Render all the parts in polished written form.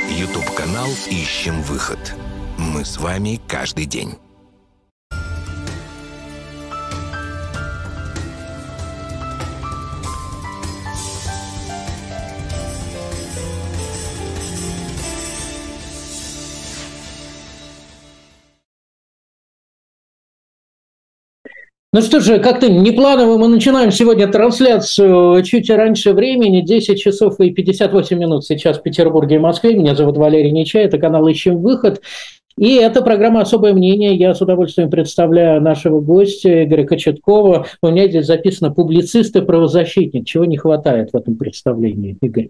YouTube-канал «Ищем выход». Мы с вами каждый день. Ну что же, как-то непланово мы начинаем сегодня трансляцию чуть раньше времени, 10 часов и 58 минут сейчас в Петербурге и Москве. Меня зовут Валерий Нечаев, это канал «Ищем выход». И это программа «Особое мнение». Я с удовольствием представляю нашего гостя Игоря Кочеткова. У меня здесь записано «публицист и правозащитник». Чего не хватает в этом представлении, Игорь?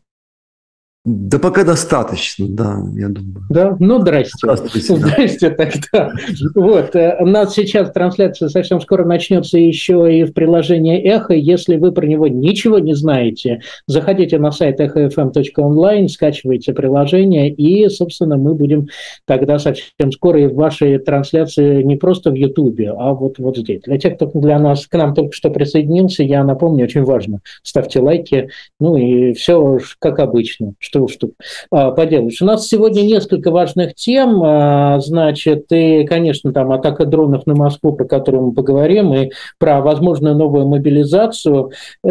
Да пока достаточно, да, я думаю. Да? Ну, здрасте. Здрасте тогда. Вот. У нас сейчас трансляция совсем скоро начнется еще и в приложении «Эхо». Если вы про него ничего не знаете, заходите на сайт echo.fm.online, скачивайте приложение, и, собственно, мы будем тогда совсем скоро и в вашей трансляции не просто в Ютубе, а вот здесь. Для тех, кто к нам только что присоединился, я напомню, очень важно, ставьте лайки, ну и все как обычно. Что уж тут поделаешь. У нас сегодня несколько важных тем, значит, и, конечно, там атака дронов на Москву, про которую мы поговорим, и про возможную новую мобилизацию,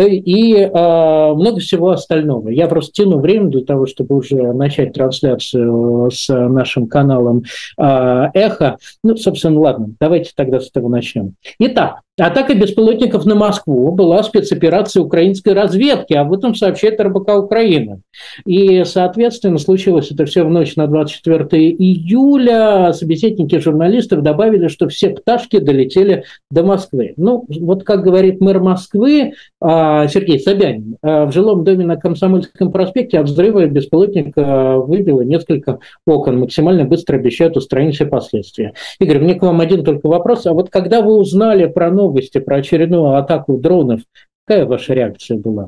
и много всего остального. Я просто тяну время для того, чтобы уже начать трансляцию с нашим каналом «Эхо». Ну, собственно, ладно, давайте тогда с этого начнем. Итак, атака беспилотников на Москву была спецоперацией украинской разведки, об этом сообщает РБК Украины. И, соответственно, случилось это все в ночь на 24 июля. Собеседники журналистов добавили, что все пташки долетели до Москвы. Ну, вот как говорит мэр Москвы Сергей Собянин, в жилом доме на Комсомольском проспекте от взрыва беспилотника выбило несколько окон. Максимально быстро обещают устранить все последствия. Игорь, мне к вам один только вопрос. А вот когда вы узнали про новости, про очередную атаку дронов, какая ваша реакция была?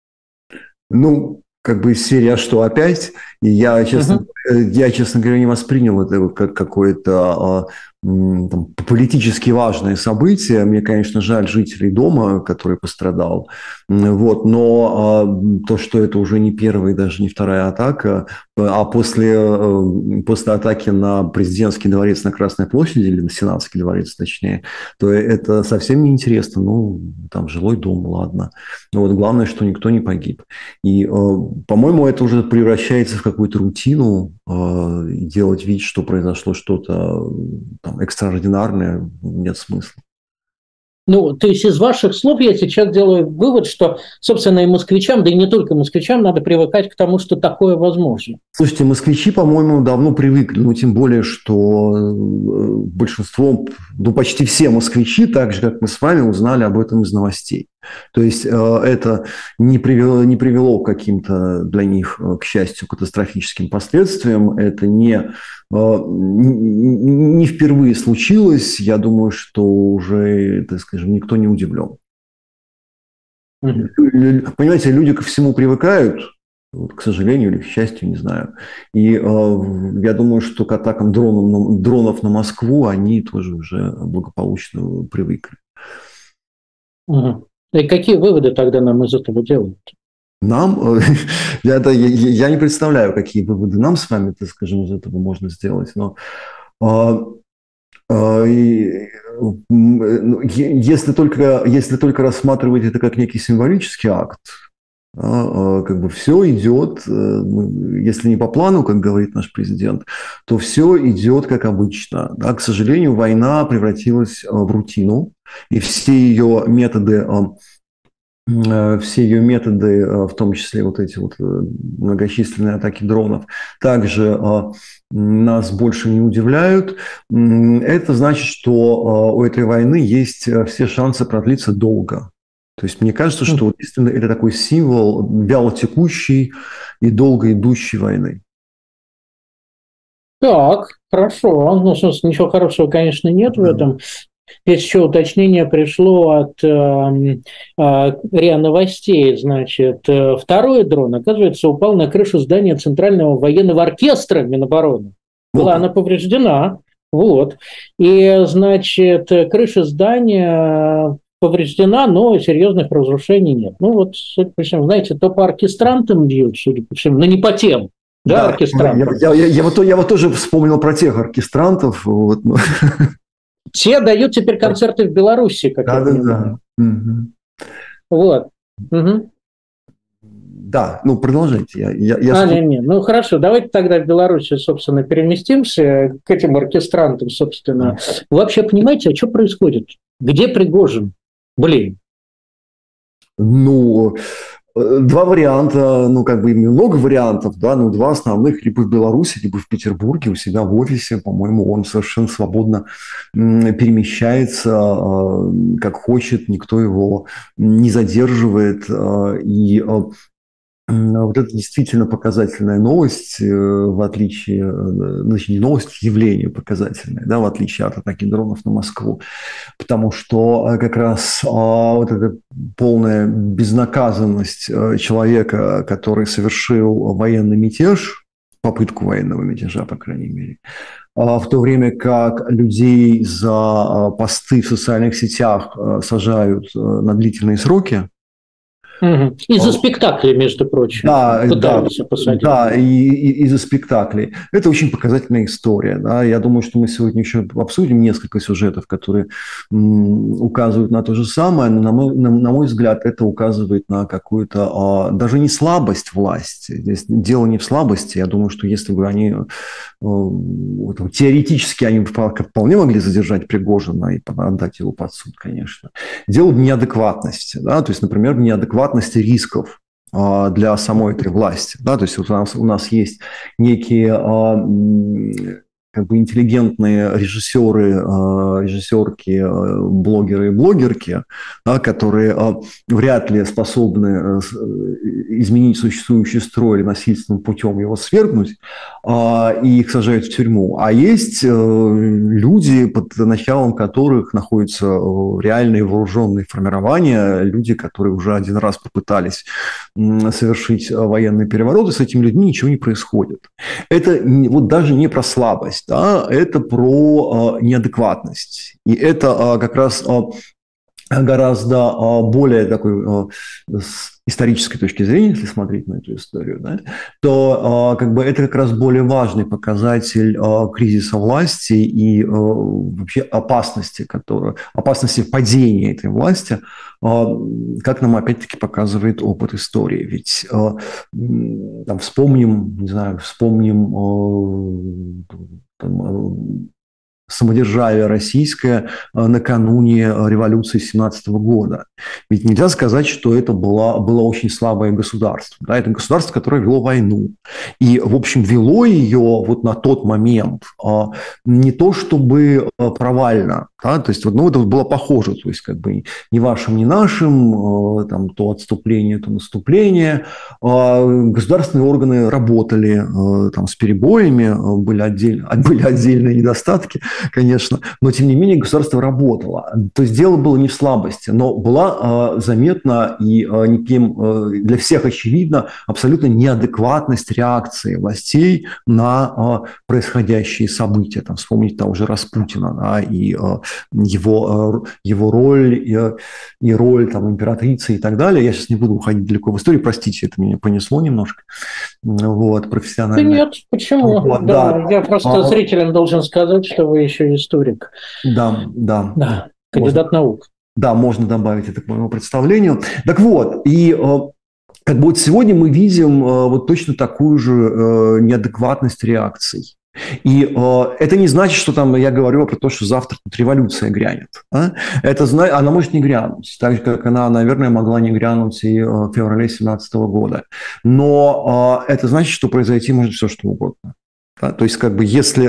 Ну, как бы из серии «А что, опять?» И я, честно говоря, не воспринял это как какое-то политически важное событие. Мне, конечно, жаль жителей дома, который пострадал. Вот. Но то, что это уже не первая и даже не вторая атака, а после атаки на президентский дворец на Красной площади, или на Сенатский дворец, точнее, то это совсем неинтересно. Ну, там жилой дом, ладно. Но вот главное, что никто не погиб. И, по-моему, это уже превращается в какую-то рутину, делать вид, что произошло что-то там экстраординарное, нет смысла. Ну, то есть из ваших слов я сейчас делаю вывод, что, собственно, и москвичам, да и не только москвичам, надо привыкать к тому, что такое возможно. Слушайте, москвичи, по-моему, давно привыкли, ну, тем более, что большинство, ну, почти все москвичи, так же, как мы с вами, узнали об этом из новостей. То есть это не привело к каким-то для них, к счастью, катастрофическим последствиям. Это не впервые случилось. Я думаю, что уже, так скажем, никто не удивлен. Понимаете, люди ко всему привыкают, вот, к сожалению или к счастью, не знаю. И я думаю, что к атакам дронов на Москву они тоже уже благополучно привыкли. И какие выводы тогда нам из этого делают? Нам? Я не представляю, какие выводы нам с вами, так скажем, из этого можно сделать. Но если только рассматривать это как некий символический акт, как бы все идет, если не по плану, как говорит наш президент, то все идет как обычно. Да? К сожалению, война превратилась в рутину, и все ее методы, в том числе вот эти вот многочисленные атаки дронов, также нас больше не удивляют. Это значит, что у этой войны есть все шансы продлиться долго. То есть мне кажется, что вот действительно это такой символ вялотекущей и долго идущей войны. Так, хорошо. Ну, собственно, ничего хорошего, конечно, нет в этом. Здесь еще уточнение пришло от РИА Новостей. Значит, второй дрон, оказывается, упал на крышу здания Центрального военного оркестра Минобороны. Была она повреждена. Вот. И, значит, крыша здания повреждена, но серьезных разрушений нет. Ну вот, судя по всему, знаете, то по оркестрантам бьют, судя по всему, но не по тем. Да, оркестрантов. Я вот тоже вспомнил про тех оркестрантов. Вот. Те дают теперь концерты в Беларуси, как я понимаю. Вот. Угу. Да, ну продолжайте. Не. Ну хорошо, давайте тогда в Беларуси, собственно, переместимся к этим оркестрантам, собственно. Вы вообще понимаете, а что происходит? Где Пригожин? Блин. Ну, два варианта, ну, как бы много вариантов, да, но два основных, либо в Беларуси, либо в Петербурге, у себя в офисе, по-моему, он совершенно свободно перемещается, как хочет, никто его не задерживает, и вот это действительно показательная новость, в отличие, значит, не новость, явление показательное, да, в отличие от атаки дронов на Москву, потому что как раз вот эта полная безнаказанность человека, который совершил военный мятеж, попытку военного мятежа, по крайней мере, в то время как людей за посты в социальных сетях сажают на длительные сроки. И за спектакли, между прочим, пытаются посадить. Да, и за спектакли. Это очень показательная история. Да. Я думаю, что мы сегодня еще обсудим несколько сюжетов, которые указывают на то же самое, но, на мой взгляд, это указывает на какую-то даже не слабость власти. Здесь дело не в слабости. Я думаю, что если бы они теоретически они вполне могли задержать Пригожина и отдать его под суд, конечно. Дело в неадекватности. Да. То есть, например, в неадекватности рисков для самой этой власти. Да? То есть вот у нас есть некие как бы интеллигентные режиссерки, блогеры и блогерки, да, которые вряд ли способны изменить существующий строй или насильственным путем его свергнуть, и их сажают в тюрьму. А есть люди, под началом которых находятся реальные вооруженные формирования, люди, которые уже один раз попытались совершить военный переворот, и с этими людьми ничего не происходит. Это вот даже не про слабость, да, это про неадекватность. И это как раз гораздо более такой с исторической точки зрения, если смотреть на эту историю, да, то как бы это как раз более важный показатель кризиса власти и вообще опасности падения этой власти, как нам опять-таки показывает опыт истории. Ведь там, вспомним самодержавие российское накануне революции 17 года. Ведь нельзя сказать, что это было очень слабое государство. Да? Это государство, которое вело войну. И, в общем, вело ее вот на тот момент не то чтобы провально. Да? То есть, это было похоже. То есть, как бы ни вашим, ни нашим, там, то отступление, то наступление. Государственные органы работали там, с перебоями, были отдельные недостатки, конечно, но тем не менее государство работало. То есть дело было не в слабости, но была заметна и никем для всех очевидно абсолютно неадекватность реакции властей на происходящие события. Там, вспомнить того же Распутина, да, и его роль, и роль там, императрицы и так далее. Я сейчас не буду уходить далеко в историю, простите, это меня понесло немножко. Вот, профессионально. Да нет, почему? Вот, да. Я просто зрителям должен сказать, что вы еще историк. Да. Кандидат наук. Да, можно добавить это к моему представлению. Так вот, и как бы вот сегодня мы видим вот точно такую же неадекватность реакций. И это не значит, что там я говорю про то, что завтра тут революция грянет. Она может не грянуть, так же, как она, наверное, могла не грянуть и в феврале 2017 года. Но это значит, что произойти может все, что угодно. Да, то есть, как бы, если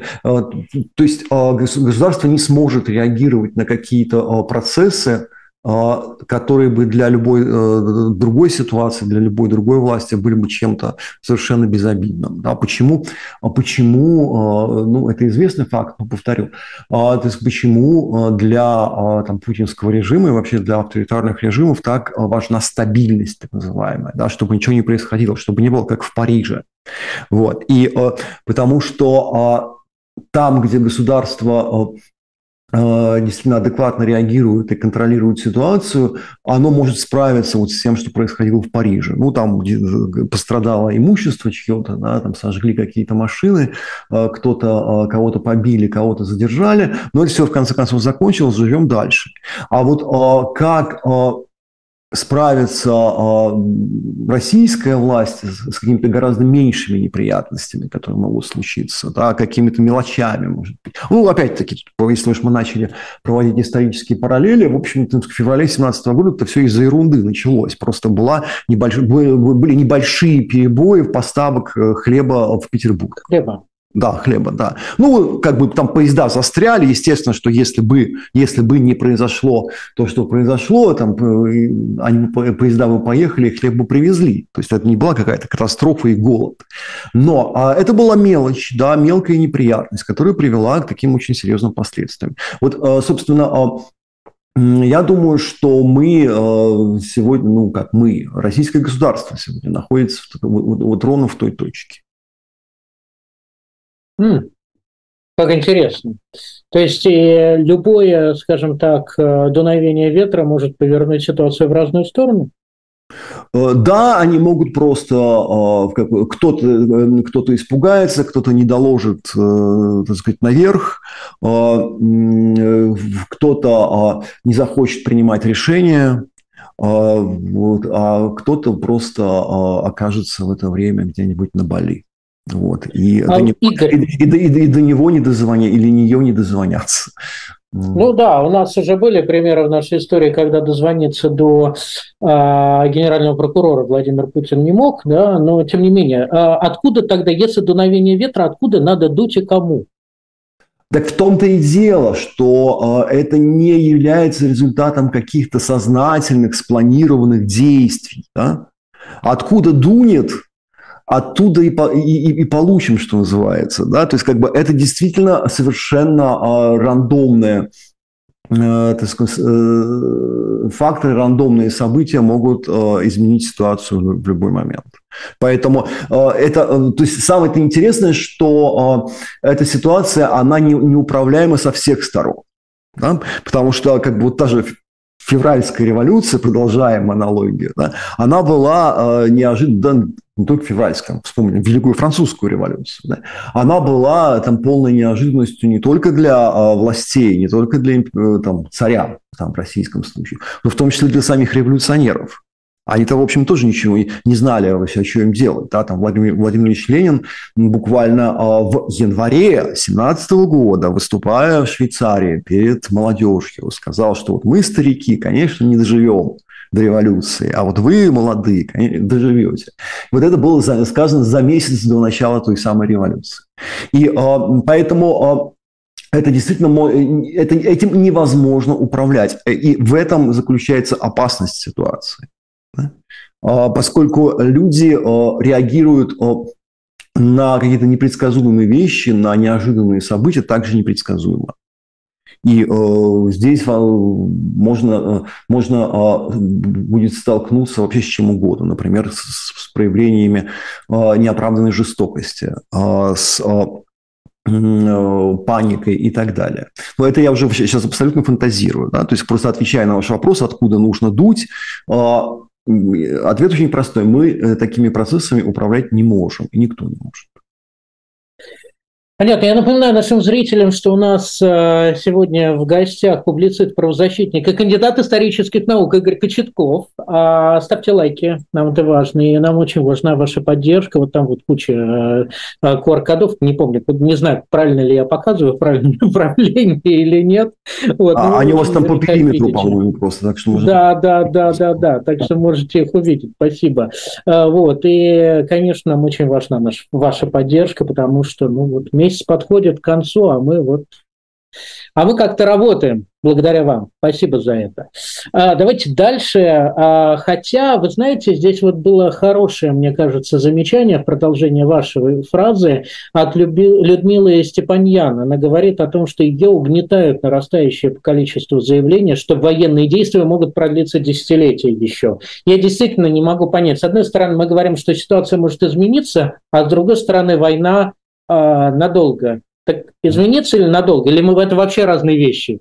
государство не сможет реагировать на какие-то процессы, которые бы для любой другой ситуации, для любой другой власти были бы чем-то совершенно безобидным. Да? Почему? Ну, это известный факт, но повторю. То есть, почему для путинского режима и вообще для авторитарных режимов так важна стабильность, так называемая, да? Чтобы ничего не происходило, чтобы не было как в Париже. Вот. И потому что там, где государство действительно адекватно реагирует и контролирует ситуацию, оно может справиться вот с тем, что происходило в Париже. Ну, там пострадало имущество чье-то, да, там сожгли какие-то машины, кто-то, кого-то побили, кого-то задержали, но это все в конце концов закончилось, живем дальше. А вот как справится российская власть с какими-то гораздо меньшими неприятностями, которые могут случиться, да, какими-то мелочами, может быть. Ну, опять-таки, если уж мы начали проводить исторические параллели, в общем-то, в феврале 2017 года это все из-за ерунды началось. Просто были небольшие перебои в поставок хлеба в Петербург. Да, хлеба, да. Ну, как бы там поезда застряли. Естественно, что если бы не произошло то, что произошло, там поезда бы поехали, хлеб бы привезли. То есть это не была какая-то катастрофа и голод. Но это была мелочь, да, мелкая неприятность, которая привела к таким очень серьезным последствиям. Вот, собственно, я думаю, что мы сегодня, российское государство сегодня находится вот ровно в той точке. Как интересно. То есть любое, скажем так, дуновение ветра может повернуть ситуацию в разную сторону? Да, они могут просто, кто-то испугается, кто-то не доложит, так сказать, наверх, кто-то не захочет принимать решения, а кто-то просто окажется в это время где-нибудь на Бали. Вот. И до него не дозвонят, или нее не дозвонятся. Ну да, у нас уже были примеры в нашей истории, когда дозвониться до генерального прокурора Владимир Путин не мог, да, но тем не менее, откуда тогда, если дуновение ветра, откуда надо дуть и кому? Так в том-то и дело, что это не является результатом каких-то сознательных, спланированных действий. Да? Откуда дунет, оттуда и получим, что называется. Да? То есть, как бы это действительно совершенно рандомные факторы, рандомные события могут изменить ситуацию в любой момент. Поэтому то есть самое интересное, что эта ситуация, она неуправляема со всех сторон. Да? Потому что как бы вот та же февральская революция, продолжаем аналогию, да, она была неожиданно, не только февральская, вспомним, Великую Французскую революцию, да, она была там полной неожиданностью не только для властей, не только для царя в российском случае, но в том числе для самих революционеров. Они-то, в общем, тоже ничего не знали вообще, что им делать. Да? Там Владимир Ильич Ленин буквально в январе 2017 года, выступая в Швейцарии перед молодежью, сказал, что вот мы, старики, конечно, не доживем до революции, а вот вы, молодые, конечно, доживете. Вот это было сказано за месяц до начала той самой революции. И поэтому... Это действительно, этим невозможно управлять. И в этом заключается опасность ситуации. Поскольку люди реагируют на какие-то непредсказуемые вещи, на неожиданные события также непредсказуемо. И здесь можно будет столкнуться вообще с чем угодно. Например, с проявлениями неоправданной жестокости, с паникой и так далее. Но это я уже сейчас абсолютно фантазирую. Да? То есть просто отвечая на ваш вопрос, откуда нужно дуть, ответ очень простой. Мы такими процессами управлять не можем, и никто не может. Понятно. Я напоминаю нашим зрителям, что у нас сегодня в гостях публицист, правозащитник и кандидат исторических наук Игорь Кочетков. Ставьте лайки, нам это важно, и нам очень важна ваша поддержка. Вот там вот куча QR-кодов, не помню, не знаю, правильно ли я показываю, в правильном направлении или нет. Вот, они у вас там по периметру, по-моему, просто. Так что да, так что можете их увидеть. Спасибо. Вот, и, конечно, нам очень важна ваша поддержка, потому что, месяц подходит к концу, а мы как-то работаем благодаря вам. Спасибо за это. Давайте дальше. Хотя, вы знаете, здесь вот было хорошее, мне кажется, замечание в продолжение вашей фразы от Людмилы Степаньян. Она говорит о том, что ее угнетают нарастающее по количеству заявлений, что военные действия могут продлиться десятилетия еще. Я действительно не могу понять. С одной стороны, мы говорим, что ситуация может измениться, а с другой стороны, война надолго так изменится или надолго? Или мы это вообще разные вещи?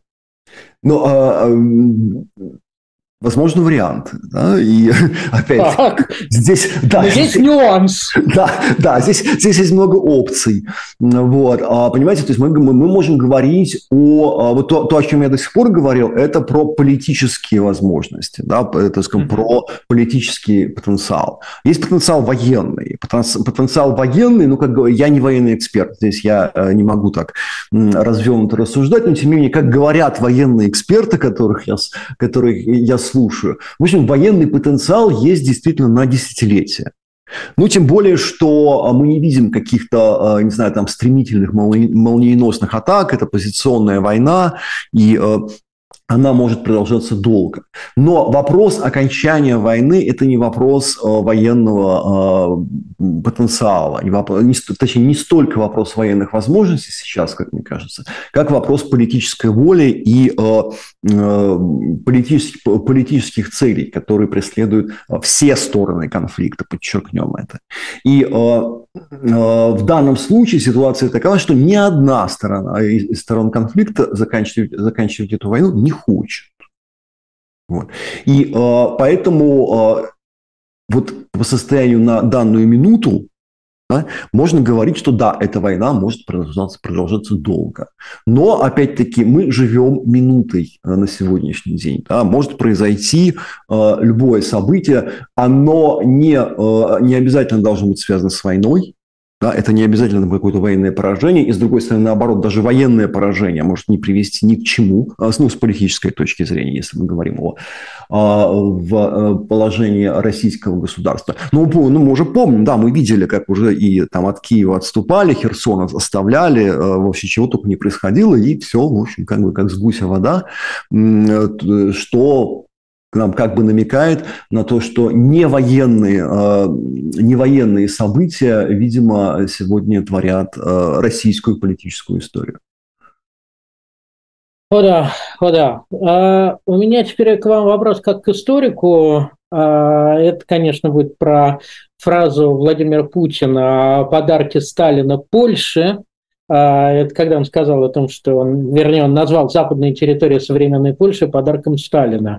Ну, возможно, вариант. Да? И опять здесь, да, здесь нюанс. Да, здесь есть много опций. Вот. Понимаете, то есть мы можем говорить вот то, о чем я до сих пор говорил, это про политические возможности, да, так сказать, про политический потенциал. Есть потенциал военный. Потенциал военный, ну, как говорю, я не военный эксперт, здесь я не могу так развернуто рассуждать, но тем не менее, как говорят военные эксперты, которых я слушаю. В общем, военный потенциал есть действительно на десятилетия. Ну, тем более, что мы не видим каких-то, не знаю, там, стремительных, молниеносных атак. Это позиционная война, и она может продолжаться долго. Но вопрос окончания войны – это не вопрос военного потенциала, точнее, не столько вопрос военных возможностей сейчас, как мне кажется, как вопрос политической воли и политических целей, которые преследуют все стороны конфликта, подчеркнем это. И в данном случае ситуация такова, что ни одна сторона из сторон конфликта заканчивать эту войну не хочет. Вот. И поэтому вот по состоянию на данную минуту, да, можно говорить, что да, эта война может продолжаться долго. Но, опять-таки, мы живем минутой на сегодняшний день. Да. Может произойти любое событие, оно не обязательно должно быть связано с войной. Да, это не обязательно какое-то военное поражение. И, с другой стороны, наоборот, даже военное поражение может не привести ни к чему, ну, с политической точки зрения, если мы говорим в положении российского государства. Ну, мы уже помним, да, мы видели, как уже и там от Киева отступали, Херсон оставляли, вообще чего только не происходило, и все, в общем, как с гуся вода, что нам как бы намекает на то, что не военные события, видимо, сегодня творят российскую политическую историю. О да. У меня теперь к вам вопрос как к историку. Это, конечно, будет про фразу Владимира Путина о подарке Сталина Польше. Это когда он сказал о том, что он назвал западные территории современной Польши подарком Сталина.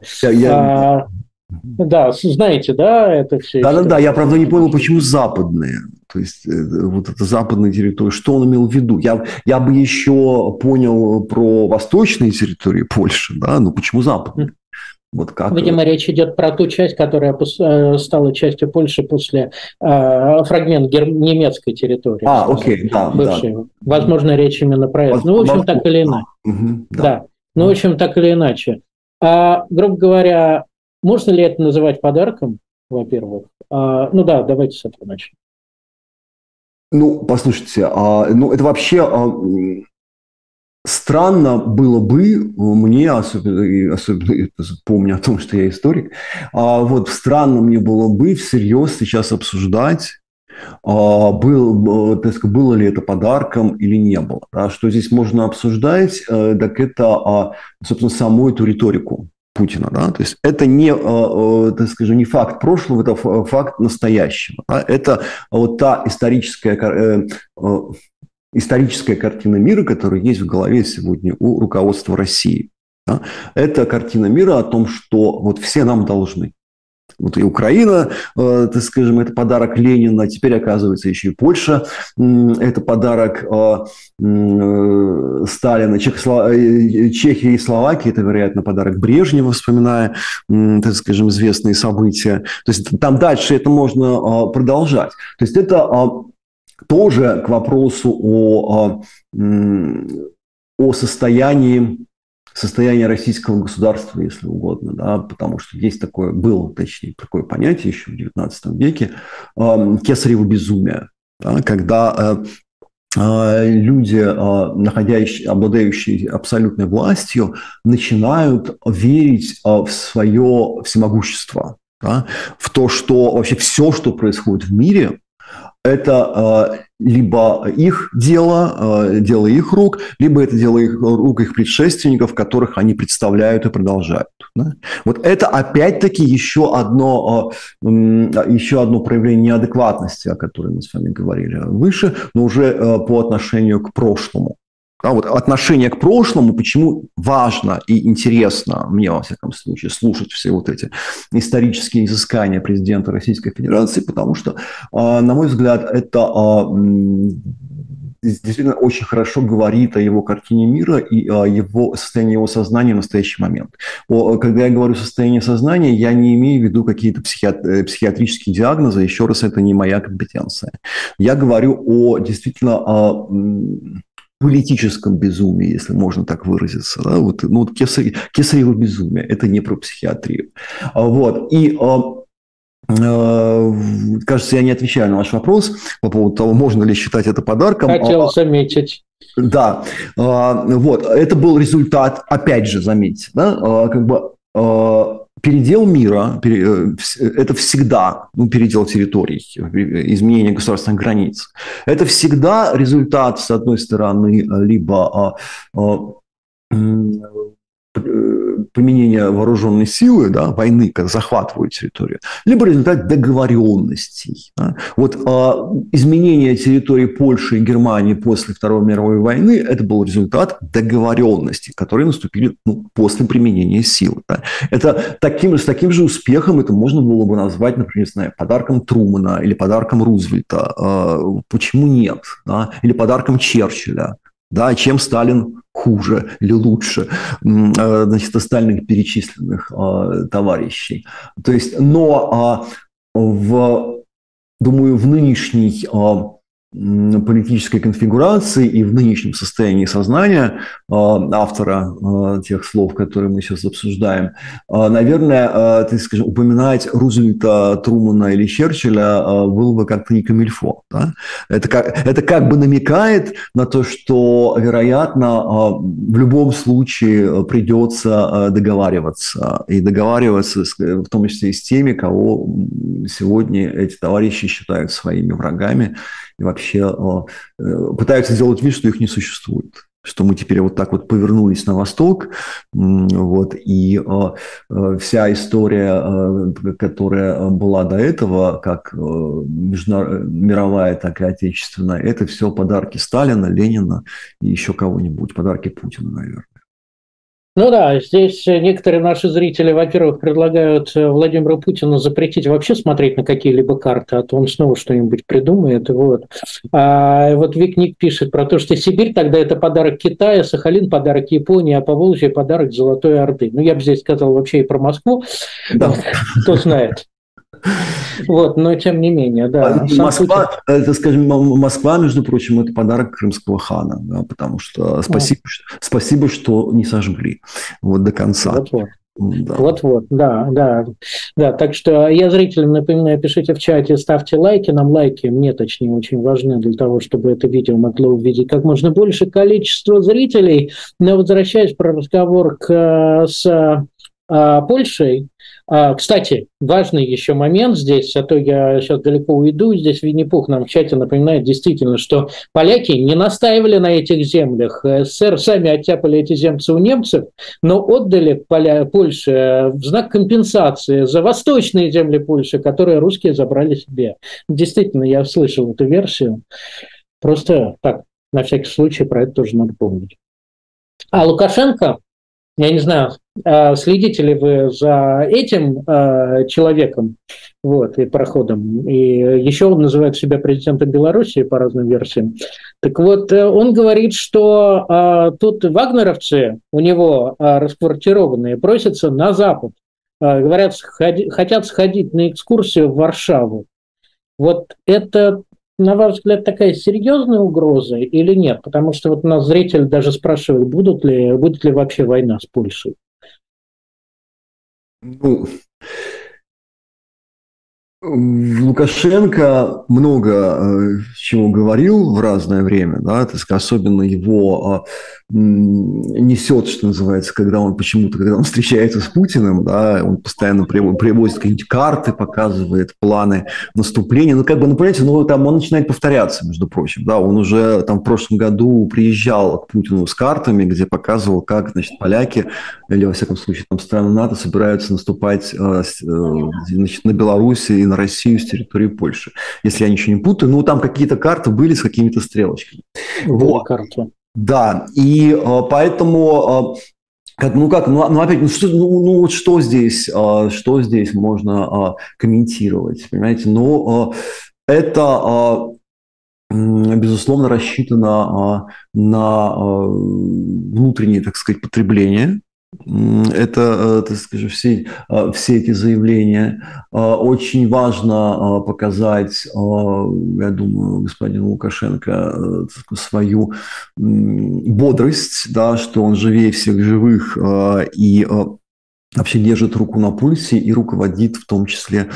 Да, знаете, да, это все. Да, я, правда, не понял, почему западные. То есть, вот это западные территории, что он имел в виду? Я бы еще понял про восточные территории Польши, да, но почему западные? Вот как... Видимо, речь идет про ту часть, которая стала частью Польши после фрагмента немецкой территории. Окей, да. Бывшей. Да. Возможно, речь именно про это. Ну, в общем, так или иначе. Да. Ну, в общем, так или иначе. Грубо говоря, можно ли это называть подарком, во-первых? Ну да, давайте с этого начнем. Ну, послушайте, это вообще... Странно было бы мне, особенно помня о том, что я историк, странно мне было бы всерьез сейчас обсуждать, было ли это подарком или не было. Да? Что здесь можно обсуждать, так это, собственно, саму эту риторику Путина. Да? То есть это не, так скажем, не факт прошлого, это факт настоящего. Да? Это вот та историческая картина мира, которая есть в голове сегодня у руководства России. Да? Это картина мира о том, что вот все нам должны. Вот и Украина, так скажем, это подарок Ленина, теперь, оказывается, еще и Польша, это подарок Сталина, Чехия и Словакия, это, вероятно, подарок Брежнева, вспоминая, так скажем, известные события. То есть там дальше это можно продолжать. То есть это тоже к вопросу о состоянии российского государства, если угодно, да, потому что есть было такое понятие еще в XIX веке кесарево безумие, да, когда люди, обладающие абсолютной властью, начинают верить в свое всемогущество, да, в то, что вообще все, что происходит в мире, это либо их дело их рук, либо это дело рук их предшественников, которых они представляют и продолжают. Да? Вот это опять-таки еще одно проявление неадекватности, о которой мы с вами говорили выше, но уже по отношению к прошлому. Да, вот отношение к прошлому, почему важно и интересно мне, во всяком случае, слушать все вот эти исторические изыскания президента Российской Федерации, потому что, на мой взгляд, это действительно очень хорошо говорит о его картине мира и о его состоянии его сознания в настоящий момент. Когда я говорю состояние сознания, я не имею в виду какие-то психиатрические диагнозы, еще раз, это не моя компетенция. Я говорю о политическом безумии, если можно так выразиться. Да? Кесарево безумие. Это не про психиатрию. Вот. И кажется, я не отвечаю на ваш вопрос по поводу того, можно ли считать это подарком. Хотел заметить. Да. Вот. Это был результат, опять же, заметьте, да? Передел мира, это всегда, передел территорий, изменение государственных границ. Это всегда результат, с одной стороны, либо применения вооруженной силы, да, войны, как захватывают территорию, либо результат договоренностей. Да. Вот изменение территории Польши и Германии после Второй мировой войны – это был результат договоренностей, которые наступили после применения силы. Да. Это с таким же успехом это можно было бы назвать, например, не знаю, подарком Трумэна или подарком Рузвельта. Почему нет? Да? Или подарком Черчилля. Да, чем Сталин хуже или лучше, значит, остальных перечисленных товарищей. То есть, но думаю, в нынешней политической конфигурации и в нынешнем состоянии сознания автора тех слов, которые мы сейчас обсуждаем, наверное, так скажем, упоминать Рузвельта, Трумэна или Черчилля было бы как-то не камильфо. Да? Это как бы намекает на то, что, вероятно, в любом случае придется договариваться. И договариваться в том числе и с теми, кого сегодня эти товарищи считают своими врагами и вообще пытаются сделать вид, что их не существует. Что мы теперь вот так вот повернулись на восток, вот, и вся история, которая была до этого, как мировая, так и отечественная, это все подарки Сталина, Ленина и еще кого-нибудь, подарки Путина, наверное. Ну да, здесь некоторые наши зрители, во-первых, предлагают Владимиру Путину запретить вообще смотреть на какие-либо карты, а то он снова что-нибудь придумает. Вот. А вот Викник пишет про то, что Сибирь тогда это подарок Китая, Сахалин подарок Японии, а Поволжье подарок Золотой Орды. Ну, я бы здесь сказал вообще и про Москву, да. Кто знает. Вот, но тем не менее, да. Москва, это, скажем, Москва, между прочим, это подарок крымского хана, да, потому что спасибо, что не сожгли вот до конца. Вот-вот. Да. Вот-вот, да. Так что я зрителям напоминаю, пишите в чате, ставьте лайки. Нам лайки, мне точнее, очень важны для того, чтобы это видео могло увидеть как можно больше количество зрителей. Но возвращаясь про разговор с Польшей. Кстати, важный еще момент здесь, а то я сейчас далеко уйду, здесь Винни-Пух нам в чате напоминает действительно, что поляки не настаивали на этих землях, СССР сами оттяпали эти земли у немцев, но отдали Польше в знак компенсации за восточные земли Польши, которые русские забрали себе. Действительно, я слышал эту версию, просто так, на всякий случай про это тоже надо помнить. А Лукашенко, я не знаю, следите ли вы за этим человеком, вот, и проходом, и еще он называет себя президентом Белоруссии по разным версиям. Так вот, он говорит, что тут вагнеровцы у него расквартированные просятся на Запад, говорят, хотят сходить на экскурсию в Варшаву. Вот это, на ваш взгляд, такая серьезная угроза или нет? Потому что вот нас зритель даже спрашивает, будет ли вообще война с Польшей? Ну, Лукашенко много чего говорил в разное время, да, так сказать, особенно его несет, что называется, когда он встречается с Путиным, да, он постоянно привозит какие-нибудь карты, показывает планы наступления, понимаете, там он начинает повторяться, между прочим, да, он уже там в прошлом году приезжал к Путину с картами, где показывал, как, значит, поляки, или, во всяком случае, там страны НАТО собираются наступать, значит, на Беларусь и на Россию с территории Польши. Если я ничего не путаю, там какие-то карты были с какими-то стрелочками. Вот. Да, и поэтому, опять, что здесь можно комментировать, понимаете? Это, безусловно, рассчитано на внутреннее, так сказать, потребление. Это, так скажем, все эти заявления. Очень важно показать, я думаю, господину Лукашенко свою бодрость, да, что он живее всех живых и вообще держит руку на пульсе и руководит в том числе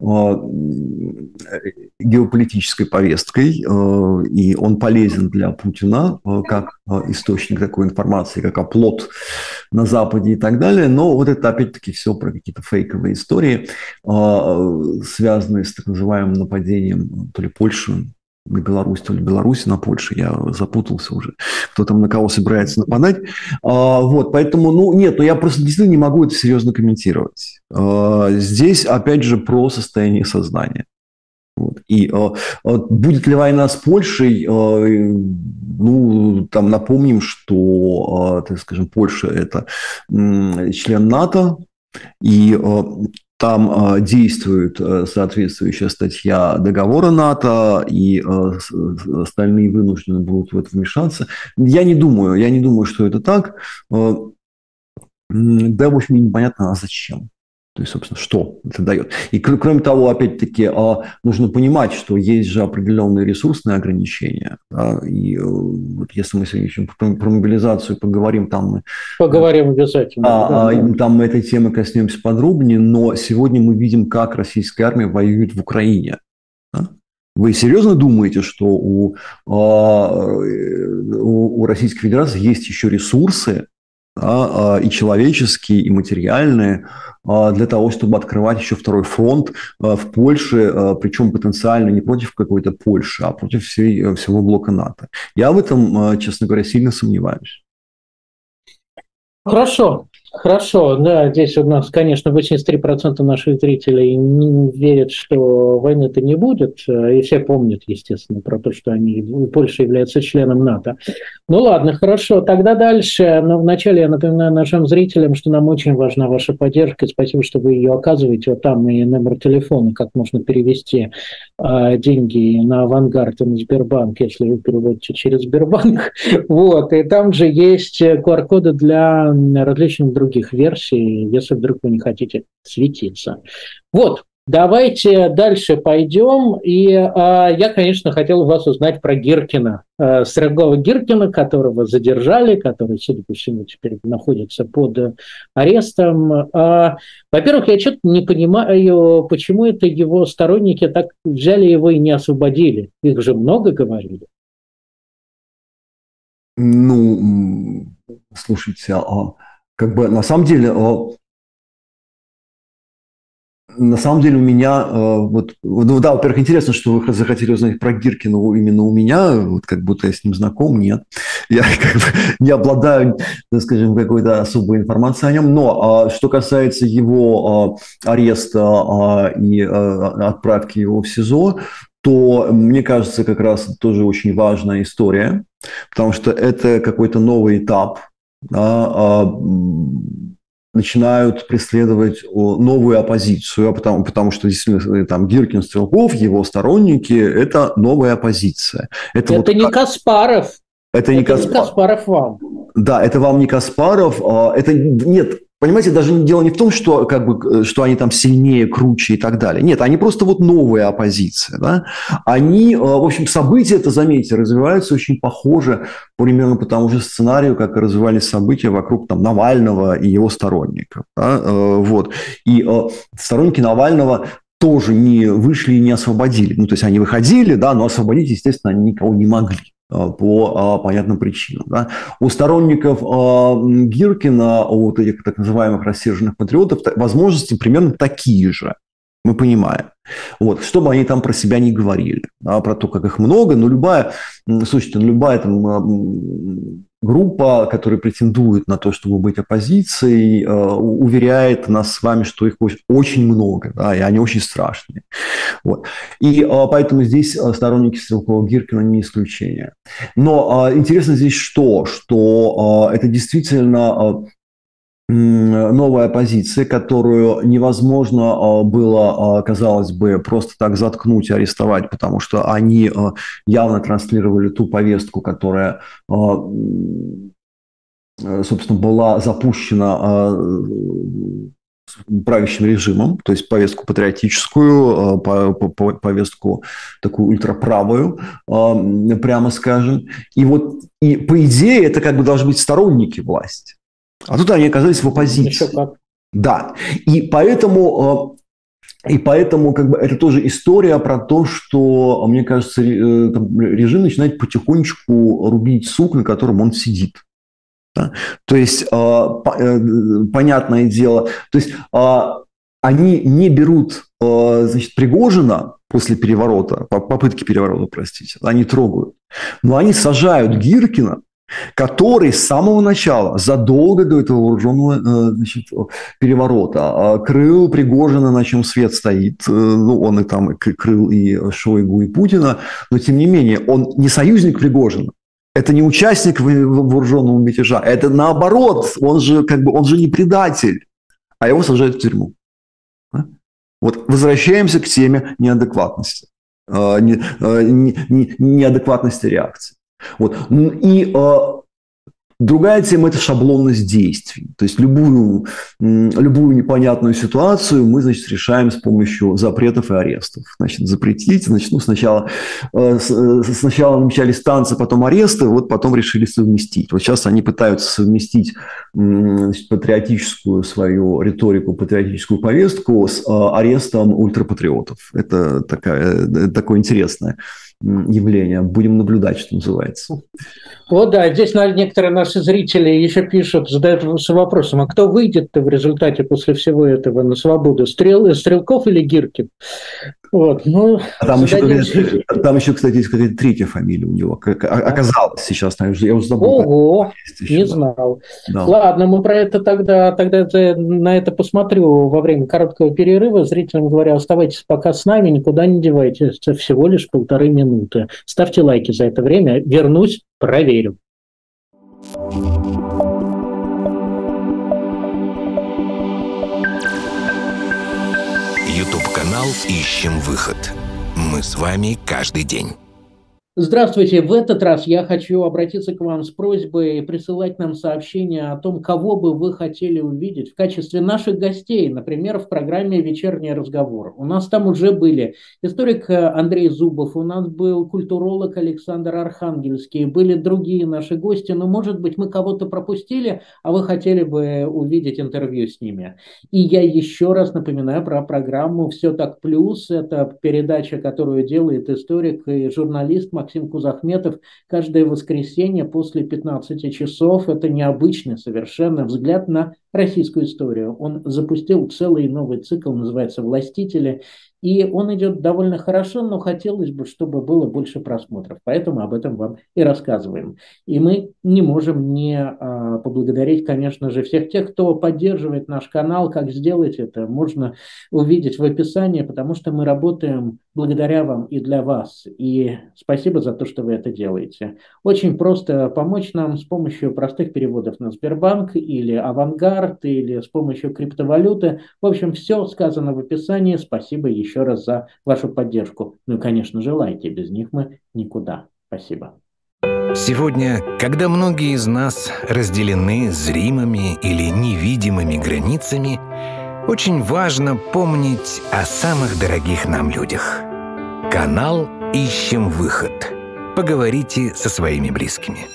геополитической повесткой, и он полезен для Путина как источник такой информации, как оплот на Западе и так далее. Но вот это опять-таки все про какие-то фейковые истории, связанные с так называемым нападением то ли Польши на Беларусь, то ли Беларуси на Польшу, я запутался уже, кто там на кого собирается нападать. Вот, поэтому, я просто действительно не могу это серьезно комментировать. Здесь, опять же, про состояние сознания. Вот. И будет ли война с Польшей, там напомним, что, так скажем, Польша – это член НАТО, и там действует соответствующая статья договора НАТО, и остальные вынуждены будут в это вмешаться. Я не думаю, что это так. Да, в общем, непонятно, а зачем. То есть, собственно, что это дает. И, кроме того, опять-таки, нужно понимать, что есть же определенные ресурсные ограничения. Да? И вот если мы сегодня еще про мобилизацию поговорим, там мы... Поговорим обязательно. Там мы этой темы коснемся подробнее, но сегодня мы видим, как российская армия воюет в Украине. Да? Вы серьезно думаете, что у Российской Федерации есть еще ресурсы, да, и человеческие, и материальные, для того, чтобы открывать еще второй фронт в Польше, причем потенциально не против какой-то Польши, а против всего блока НАТО? Я в этом, честно говоря, сильно сомневаюсь. Хорошо, да, здесь у нас, конечно, 83% наших зрителей не верят, что войны-то не будет, и все помнят, естественно, про то, что Польша является членом НАТО. Ну ладно, хорошо, тогда дальше. Но вначале я напоминаю нашим зрителям, что нам очень важна ваша поддержка, спасибо, что вы ее оказываете. Вот там и номер телефона, как можно перевести деньги на Авангард и на Сбербанк, если вы переводите через Сбербанк. Вот, и там же есть QR-коды для различных других версий, если вдруг вы не хотите светиться. Вот, давайте дальше пойдем. И я, конечно, хотел вас узнать про Гиркина, Строгова Гиркина, которого задержали, который, судя по всему, теперь находится под арестом. Во-первых, я что-то не понимаю, почему это его сторонники так взяли его и не освободили. Их же много говорили. Слушайте, как бы на самом деле у меня, да, во-первых, интересно, что вы захотели узнать про Гиркина именно у меня, вот как будто я с ним знаком, нет. Я как бы не обладаю, так скажем, какой-то особой информацией о нем, но что касается его ареста и отправки его в СИЗО, то, мне кажется, как раз тоже очень важная история, потому что это какой-то новый этап, да, начинают преследовать новую оппозицию, потому что действительно там Гиркин, Стрелков, его сторонники – это новая оппозиция. Это вот не Каспаров. Это не Каспаров вам. Да, это вам не Каспаров. Нет. Понимаете, даже дело не в том, что, что они там сильнее, круче и так далее. Нет, они просто вот новая оппозиция. Да? Они, в общем, события, это, заметьте, развиваются очень похоже примерно по тому же сценарию, как и развивались события вокруг там, Навального и его сторонников. Да? Вот. И сторонники Навального тоже не вышли и не освободили. То есть они выходили, да, но освободить, естественно, они никого не могли. По понятным причинам. Да. У сторонников Гиркина, у вот этих так называемых рассерженных патриотов, возможности примерно такие же, мы понимаем. Вот, что бы они там про себя не говорили, да, про то, как их много, но любая там, группа, которая претендует на то, чтобы быть оппозицией, уверяет нас с вами, что их очень много, да, и они очень страшные. Вот. И поэтому здесь сторонники Стрелкова-Гиркина не исключение. Но интересно здесь что это действительно новая позиция, которую невозможно было, казалось бы, просто так заткнуть и арестовать, потому что они явно транслировали ту повестку, которая, собственно, была запущена правящим режимом, то есть повестку патриотическую, повестку такую ультраправую, прямо скажем. И по идее это как бы должны быть сторонники власти. А тут они оказались в оппозиции. Да. И поэтому как бы это тоже история про то, что, мне кажется, режим начинает потихонечку рубить сук, на котором он сидит. Да? То есть, понятное дело, то есть они не берут, значит, Пригожина после переворота, попытки переворота, простите, они трогают, но они сажают Гиркина, который с самого начала, задолго до этого вооруженного, значит, переворота, крыл Пригожина, на чем свет стоит. Ну, он и там крыл и Шойгу, и Путина, но тем не менее, он не союзник Пригожина. Это не участник вооруженного мятежа. Это наоборот, он же не предатель, а его сажают в тюрьму. Вот возвращаемся к теме неадекватности, неадекватности реакции. Вот. И другая тема – это шаблонность действий. То есть любую непонятную ситуацию мы, значит, решаем с помощью запретов и арестов. Значит, запретить, значит, сначала намечались танцы, потом аресты, вот потом решили совместить. Вот сейчас они пытаются совместить, значит, патриотическую свою риторику, патриотическую повестку с арестом ультрапатриотов. Это такое интересное явление. Будем наблюдать, что называется. Вот да, здесь некоторые наши зрители еще пишут, задают вопросом, а кто выйдет-то в результате после всего этого на свободу? Стрелков или Гиркин? Вот, ну, там еще, кстати, есть какая-то третья фамилия у него. Оказалось сейчас, я уже забыл. Ого, не знал. Да. Ладно, мы про это тогда на это посмотрю во время короткого перерыва. Зрителям говорю, оставайтесь пока с нами, никуда не девайтесь. Это всего лишь 1,5 минуты. Ставьте лайки за это время. Вернусь, проверю. YouTube-канал «Ищем выход». Мы с вами каждый день. Здравствуйте. В этот раз я хочу обратиться к вам с просьбой присылать нам сообщения о том, кого бы вы хотели увидеть в качестве наших гостей, например, в программе «Вечерний разговор». У нас там уже были историк Андрей Зубов, у нас был культуролог Александр Архангельский, были другие наши гости, но, может быть, мы кого-то пропустили, а вы хотели бы увидеть интервью с ними. И я еще раз напоминаю про программу «Все так плюс». Это передача, которую делает историк и журналист Максим Кузахметов каждое воскресенье после 15 часов. Это необычный совершенно взгляд на российскую историю. Он запустил целый новый цикл, называется «Властители». И он идет довольно хорошо, но хотелось бы, чтобы было больше просмотров. Поэтому об этом вам и рассказываем. И мы не можем не поблагодарить, конечно же, всех тех, кто поддерживает наш канал. Как сделать это, можно увидеть в описании, потому что мы работаем благодаря вам и для вас. И спасибо за то, что вы это делаете. Очень просто помочь нам с помощью простых переводов на Сбербанк или Авангард, или с помощью криптовалюты. В общем, все сказано в описании. Спасибо еще раз за вашу поддержку. Ну и, конечно же, лайки. Без них мы никуда. Спасибо. Сегодня, когда многие из нас разделены зримыми или невидимыми границами, очень важно помнить о самых дорогих нам людях. Канал «Ищем выход». Поговорите со своими близкими.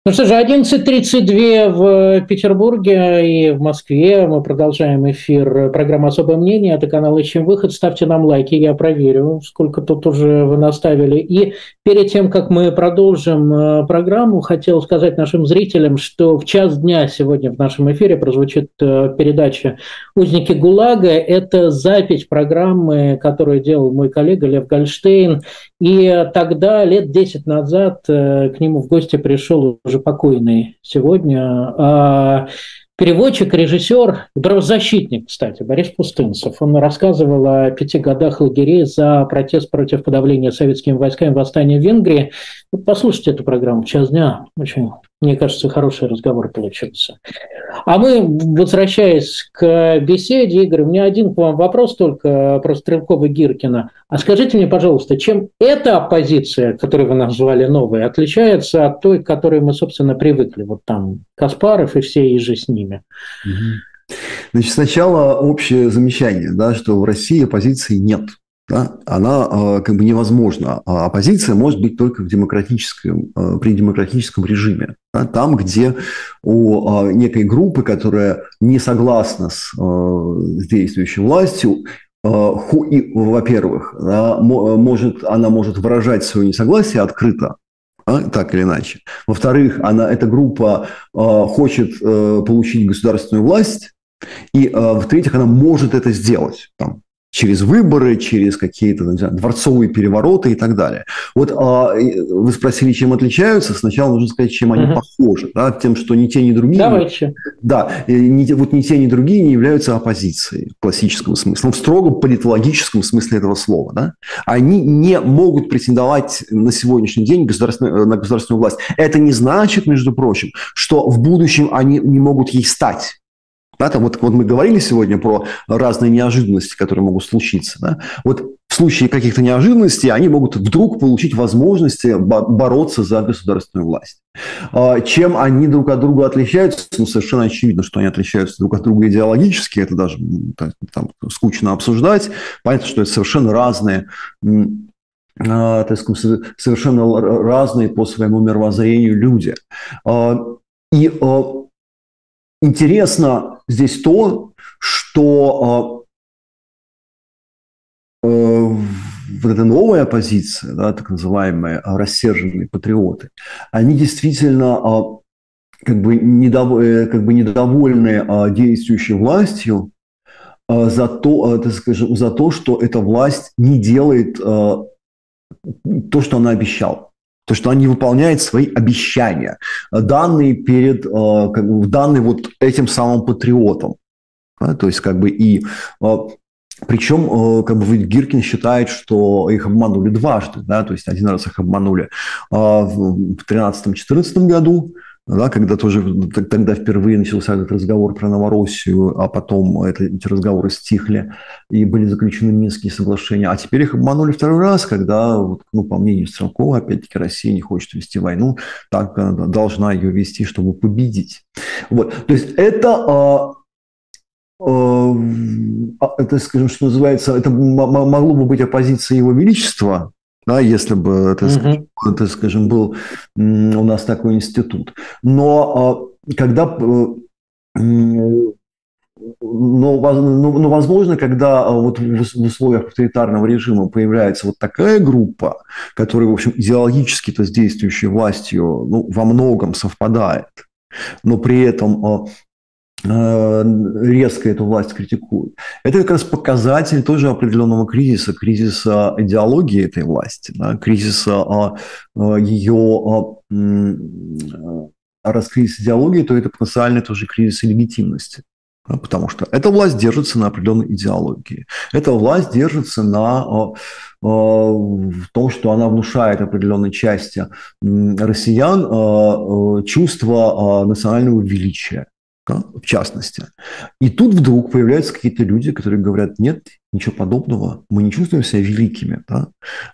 Ну что же, 11:32 в Петербурге и в Москве. Мы продолжаем эфир программы «Особое мнение». Это канал «Ищем выход». Ставьте нам лайки, я проверю, сколько тут уже вы наставили. И перед тем, как мы продолжим программу, хотел сказать нашим зрителям, что в час дня сегодня в нашем эфире прозвучит передача «Узники ГУЛАГа». Это запись программы, которую делал мой коллега Лев Гольштейн. И тогда, лет 10 назад, к нему в гости пришел уже покойный сегодня переводчик, режиссер, правозащитник, кстати, Борис Пустынцев. Он рассказывал о 5 годах лагерей за протест против подавления советскими войсками восстания в Венгрии. Вот послушайте эту программу в час дня. Очень, мне кажется, хороший разговор получился. А мы, возвращаясь к беседе, Игорь, у меня один к вам вопрос только про Стрелкова-Гиркина. А скажите мне, пожалуйста, чем эта оппозиция, которую вы назвали новой, отличается от той, к которой мы, собственно, привыкли? Вот там Каспаров и все и же с ними. Значит, сначала общее замечание, да, что в России оппозиции нет. Да, она как бы невозможна. А оппозиция может быть только при демократическом режиме. Да, там, где у некой группы, которая не согласна с действующей властью, во-первых, да, она может выражать свое несогласие открыто, так или иначе. Во-вторых, эта группа хочет получить государственную власть, и в-третьих, она может это сделать там, через выборы, через какие-то, не знаю, дворцовые перевороты и так далее. Вот вы спросили, чем отличаются. Сначала нужно сказать, чем они похожи. Да? Тем, что ни те, ни другие... Давайте. Да, вот ни те, ни другие не являются оппозицией в классическом смысле, в строго политологическом смысле этого слова. Да? Они не могут претендовать на сегодняшний день на государственную власть. Это не значит, между прочим, что в будущем они не могут ей стать. Да, там вот мы говорили сегодня про разные неожиданности, которые могут случиться. Да? Вот в случае каких-то неожиданностей они могут вдруг получить возможности бороться за государственную власть. Чем они друг от друга отличаются? Ну, совершенно очевидно, что они отличаются друг от друга идеологически. Это даже там скучно обсуждать. Понятно, что это совершенно разные... так сказать, совершенно разные по своему мировоззрению люди. И интересно здесь то, что вот эта новая оппозиция, да, так называемые рассерженные патриоты, они действительно как бы недовольны действующей властью за то, так скажем, за то, что эта власть не делает то, что она обещала. То, что она не выполняет свои обещания, данные данные вот этим самым патриотам. Да, то есть, как бы и... Причем, как бы Гиркин считает, что их обманули дважды. Да, то есть, один раз их обманули в 2013-2014 году, да, когда тогда впервые начался этот разговор про Новороссию, а потом эти разговоры стихли и были заключены Минские соглашения. А теперь их обманули второй раз, когда, по мнению Стрелкова, опять-таки, Россия не хочет вести войну, так она должна ее вести, чтобы победить. Вот. То есть это, скажем, что называется, это могло бы быть оппозицией Его Величества, да, если бы, это, скажем, был у нас такой институт. Но возможно, когда вот в условиях авторитарного режима появляется вот такая группа, которая, в общем, идеологически-то с действующей властью во многом совпадает, но при этом резко эту власть критикуют. Это как раз показатель тоже определенного кризиса идеологии этой власти, да, кризиса ее... Раз кризис идеологии, то это потенциально тоже кризис легитимности. Да, потому что эта власть держится на определенной идеологии. Эта власть держится на том, что она внушает определенной части россиян чувство национального величия. Да, в частности. И тут вдруг появляются какие-то люди, которые говорят: нет, ничего подобного, мы не чувствуем себя великими. Да?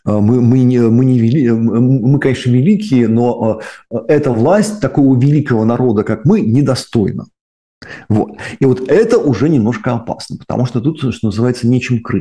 Мы, конечно, великие, но эта власть такого великого народа, как мы, недостойна. Вот. И вот это уже немножко опасно, потому что тут, что называется, нечем крыть.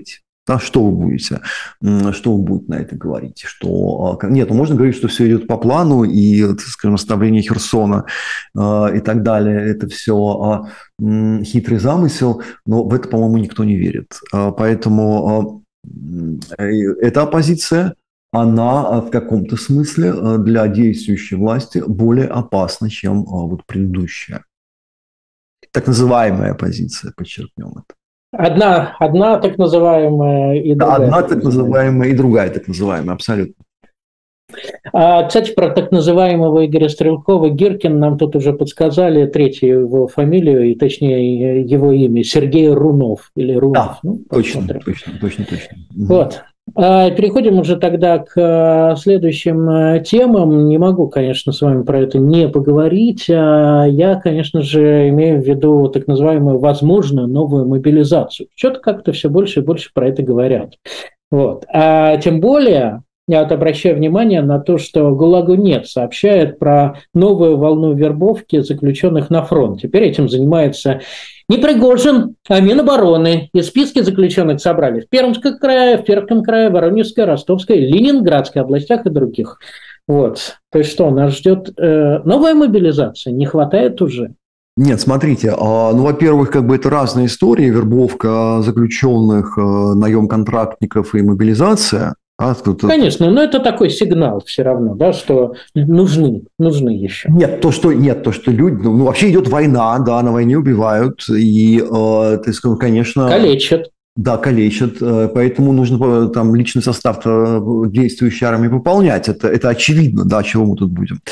Да, что вы будете на это говорить? Нет, можно говорить, что все идет по плану, и, скажем, оставление Херсона и так далее, это все хитрый замысел, но в это, по-моему, никто не верит. Поэтому эта оппозиция, она в каком-то смысле для действующей власти более опасна, чем вот предыдущая. Так называемая оппозиция, подчеркнем это. Одна так называемая и другая. Одна так называемая и другая так называемая, абсолютно. Кстати, про так называемого Игоря Стрелкова Гиркин нам тут уже подсказали третью его фамилию, и точнее его имя, Сергей Рунов. Или Рунов. Да, точно. Вот. Переходим уже тогда к следующим темам. Не могу, конечно, с вами про это не поговорить. Я, конечно же, имею в виду так называемую возможную новую мобилизацию. Что-то как-то все больше и больше про это говорят. Вот. Тем более, я вот обращаю внимание на то, что ГУЛАГу.нет сообщает про новую волну вербовки заключенных на фронт. Теперь этим занимается не Пригожин, а Минобороны. И списки заключенных собрали в Пермском крае, Воронежской, Ростовской, Ленинградской областях и других. Вот. То есть что, нас ждет новая мобилизация? Не хватает уже? Нет, смотрите, во-первых, это разные истории, вербовка заключенных, наем контрактников и мобилизация. Конечно, но это такой сигнал все равно, да, что нужны еще. Нет, то, что люди, вообще идет война, да, на войне убивают, и, конечно... Калечат. Да, калечат, поэтому нужно там личный состав действующей армии пополнять. Это очевидно, да, чего мы тут будем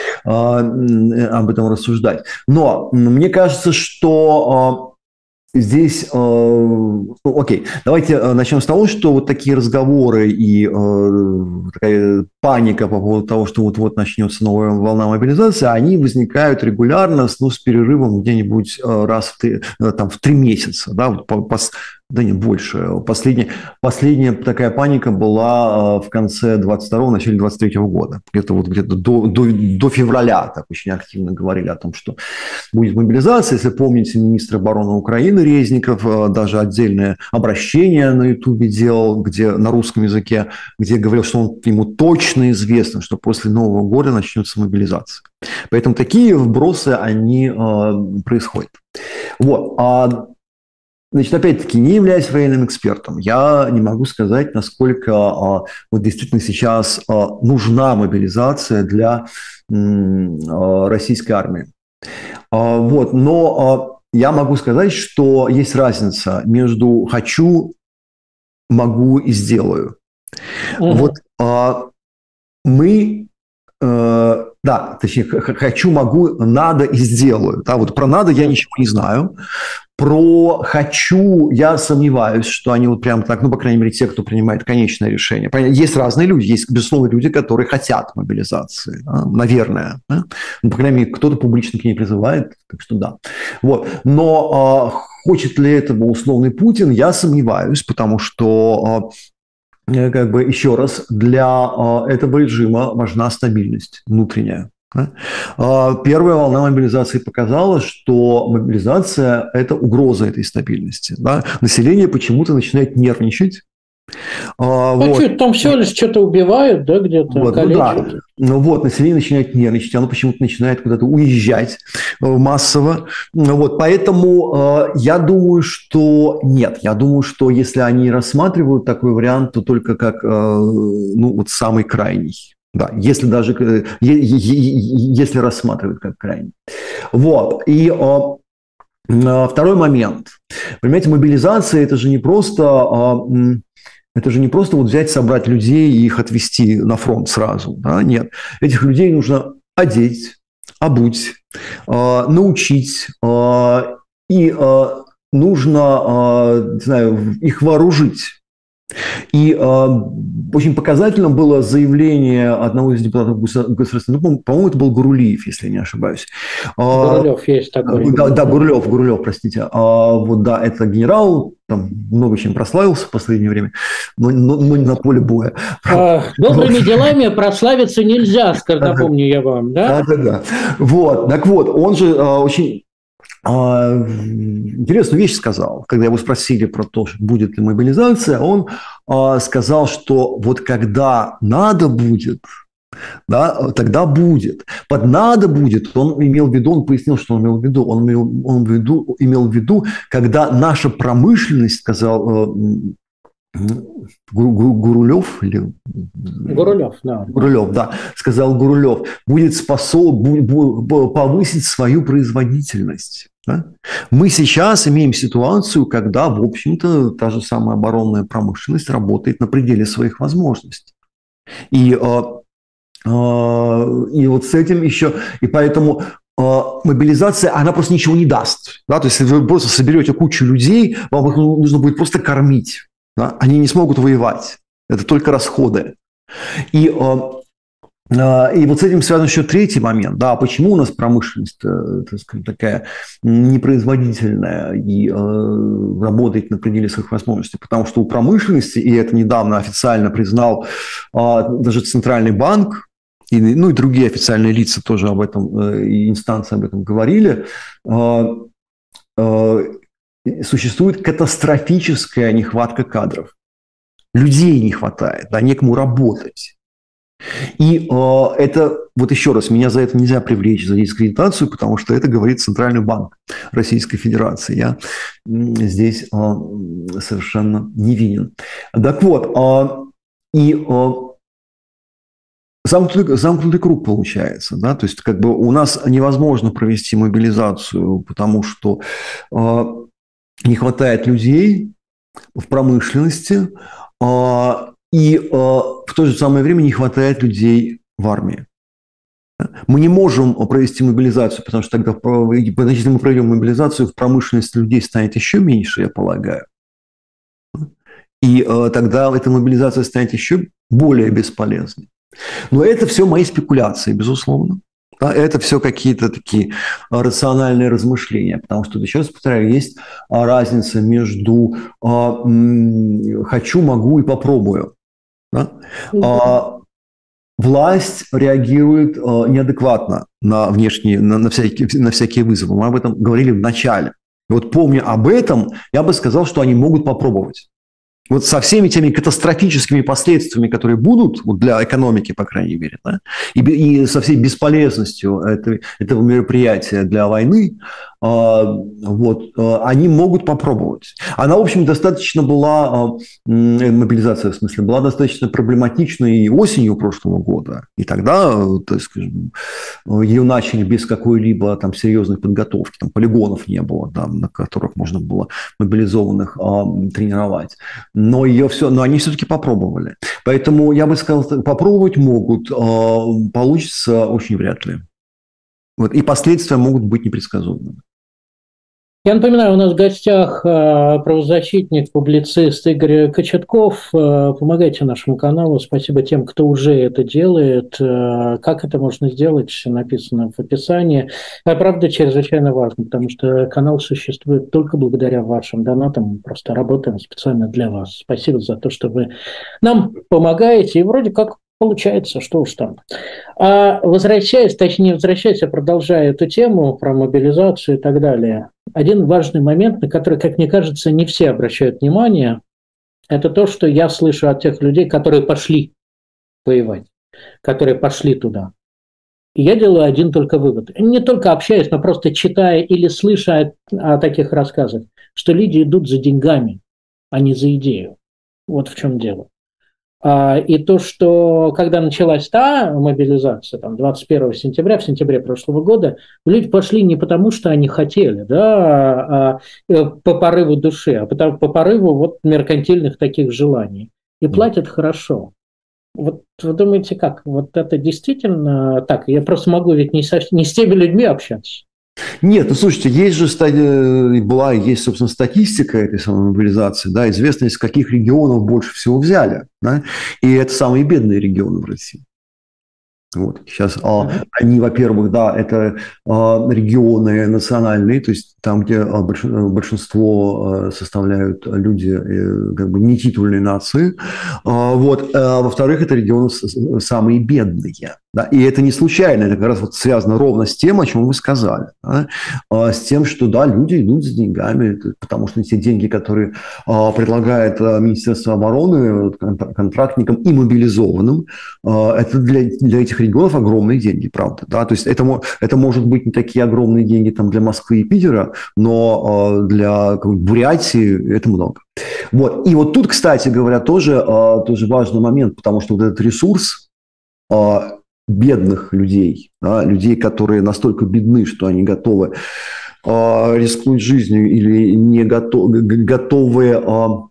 об этом рассуждать. Но мне кажется, что... Здесь, окей, давайте начнем с того, что вот такие разговоры и такая паника по поводу того, что вот-вот начнется новая волна мобилизации, они возникают регулярно, с перерывом где-нибудь раз в 3 месяца, да, да не больше. Последняя такая паника была в конце 22-го, начале 23-го года. Где-то до февраля так очень активно говорили о том, что будет мобилизация. Если помните, министр обороны Украины Резников даже отдельное обращение на Ютубе делал, где на русском языке, где говорил, что ему точно известно, что после Нового года начнется мобилизация. Поэтому такие вбросы, они происходят. Вот. Значит, опять-таки, не являясь военным экспертом, я не могу сказать, насколько действительно сейчас нужна мобилизация для российской армии. Но я могу сказать, что есть разница между «хочу», «могу» и «сделаю». «Хочу», «могу», «надо» и «сделаю». Да, вот про «надо» я ничего не знаю. Про «хочу» я сомневаюсь, что они вот прям так, по крайней мере, те, кто принимает конечное решение. Есть разные люди, есть, безусловно, люди, которые хотят мобилизации, да, наверное. Да? По крайней мере, кто-то публично к ней призывает, так что да. Вот. Но хочет ли этого условный Путин, я сомневаюсь, потому что... еще раз, для этого режима важна стабильность внутренняя. Первая волна мобилизации показала, что мобилизация – это угроза этой стабильности. Да? Население почему-то начинает нервничать. Там всего лишь что-то убивают, да, где-то калечат. Население начинает нервничать, оно почему-то начинает куда-то уезжать массово. Поэтому я думаю, что нет. Я думаю, что если они рассматривают такой вариант, то только как самый крайний. Да, если рассматривают как крайний. И второй момент. Понимаете, мобилизация – это же не просто взять, собрать людей и их отвезти на фронт сразу. Да? Нет. Этих людей нужно одеть, обуть, научить, и нужно, их вооружить. И очень показательным было заявление одного из депутатов Государственной Думы, по-моему, это был Гурулиев, если я не ошибаюсь. Гурулев есть такой. Да, Гурулев, простите. Это генерал, много чем прославился в последнее время, но не на поле боя. Добрыми делами прославиться нельзя, напомню я вам, да? Да. Так вот, он же очень интересную вещь сказал. Когда его спросили про то, будет ли мобилизация, он сказал, что вот когда надо будет, да, тогда будет. Под «надо будет» он имел в виду, он пояснил, что он имел в виду. Он имел в виду, когда наша промышленность, сказал Гурулев, или... Гурулев, да. Гурулев, да, сказал Гурулев, будет способен повысить свою производительность. Да? Мы сейчас имеем ситуацию, когда, в общем-то, та же самая оборонная промышленность работает на пределе своих возможностей. И вот с этим еще, и поэтому мобилизация, она просто ничего не даст. Да? То есть, если вы просто соберете кучу людей, вам их нужно будет просто кормить. Да? Они не смогут воевать. Это только расходы. И вот с этим связан еще третий момент. Да, почему у нас промышленность, так сказать, такая непроизводительная и работает на пределе своих возможностей? Потому что у промышленности, и это недавно официально признал даже Центральный банк, и другие официальные лица тоже об этом, и инстанции об этом говорили, существует катастрофическая нехватка кадров. Людей не хватает, да, некому работать. И это, вот еще раз, меня за это нельзя привлечь, за дискредитацию, потому что это говорит Центральный банк Российской Федерации. Я здесь совершенно невинен. Так вот, замкнутый круг получается. Да? То есть, как бы у нас невозможно провести мобилизацию, потому что не хватает людей в промышленности, и в то же самое время не хватает людей в армии. Мы не можем провести мобилизацию, потому что тогда, если мы проведем мобилизацию, в промышленности людей станет еще меньше, я полагаю. И тогда эта мобилизация станет еще более бесполезной. Но это все мои спекуляции, безусловно. Да, это все какие-то такие рациональные размышления, потому что, еще раз повторяю, есть разница между «хочу», «могу» и «попробую». Да? Власть реагирует неадекватно на внешние, на всякие вызовы. Мы об этом говорили в начале. И вот помня об этом, я бы сказал, что они могут попробовать. Вот со всеми теми катастрофическими последствиями, которые будут вот для экономики, по крайней мере, да, и со всей бесполезностью этого мероприятия для войны, они могут попробовать. Она, в общем, достаточно была, мобилизация в смысле, была достаточно проблематичной и осенью прошлого года. И тогда, так скажем, ее начали без какой-либо там серьезной подготовки. Там полигонов не было, да, на которых можно было мобилизованных тренировать. Но они все-таки попробовали. Поэтому я бы сказал, попробовать могут, получится очень вряд ли. Вот, и последствия могут быть непредсказуемыми. Я напоминаю, у нас в гостях правозащитник, публицист Игорь Кочетков. Помогайте нашему каналу. Спасибо тем, кто уже это делает. Как это можно сделать, написано в описании. Правда, чрезвычайно важно, потому что канал существует только благодаря вашим донатам. Мы просто работаем специально для вас. Спасибо за то, что вы нам помогаете. И вроде как получается, что уж там. А возвращаясь, продолжая эту тему про мобилизацию и так далее, один важный момент, на который, как мне кажется, не все обращают внимание, это то, что я слышу от тех людей, которые пошли воевать, которые пошли туда. И я делаю один только вывод. Не только общаясь, но просто читая или слыша о таких рассказах, что люди идут за деньгами, а не за идею. Вот в чем дело. И то, что когда началась та мобилизация, там, 21 сентября, в сентябре прошлого года, люди пошли не потому, что они хотели, да, по порыву души, а по порыву вот меркантильных таких желаний. И платят хорошо. Вот вы думаете, как? Вот это действительно так? Я просто могу ведь не с теми людьми общаться. Нет, ну слушайте, есть же есть, собственно, статистика этой самой мобилизации, да, известно, из каких регионов больше всего взяли, да, и это самые бедные регионы в России. Вот. Сейчас они, во-первых, да, это регионы национальные, то есть там, где большинство составляют люди как бы нетитульной нации. Вот. Во-вторых, это регионы самые бедные. Да? И это не случайно, это как раз вот связано ровно с тем, о чем вы сказали. Да? С тем, что да, люди идут за деньгами, потому что те деньги, которые предлагает Министерство обороны контрактникам и мобилизованным, это для этих регионов огромные деньги, правда. Да? То есть это может быть не такие огромные деньги там, для Москвы и Питера, но для Бурятии это много. Вот. И вот тут, кстати говоря, тоже важный момент, потому что вот этот ресурс бедных людей, да, людей, которые настолько бедны, что они готовы рискнуть жизнью или не готовы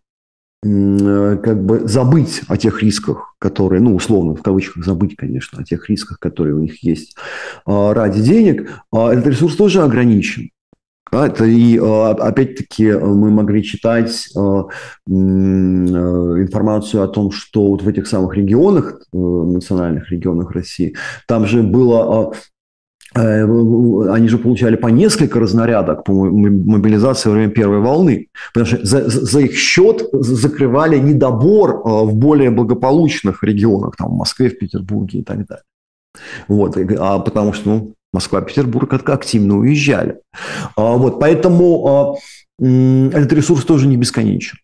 как бы забыть о тех рисках, которые, ну, условно, в кавычках забыть, конечно, о тех рисках, которые у них есть ради денег, этот ресурс тоже ограничен. Это и, опять-таки, мы могли читать информацию о том, что вот в этих самых регионах, национальных регионах России, там же было... Они же получали по несколько разнарядок по мобилизации во время первой волны, потому что за их счет закрывали недобор в более благополучных регионах, там в Москве, в Петербурге и так далее. Вот, потому что Москва, Петербург активно уезжали. Вот, поэтому этот ресурс тоже не бесконечен.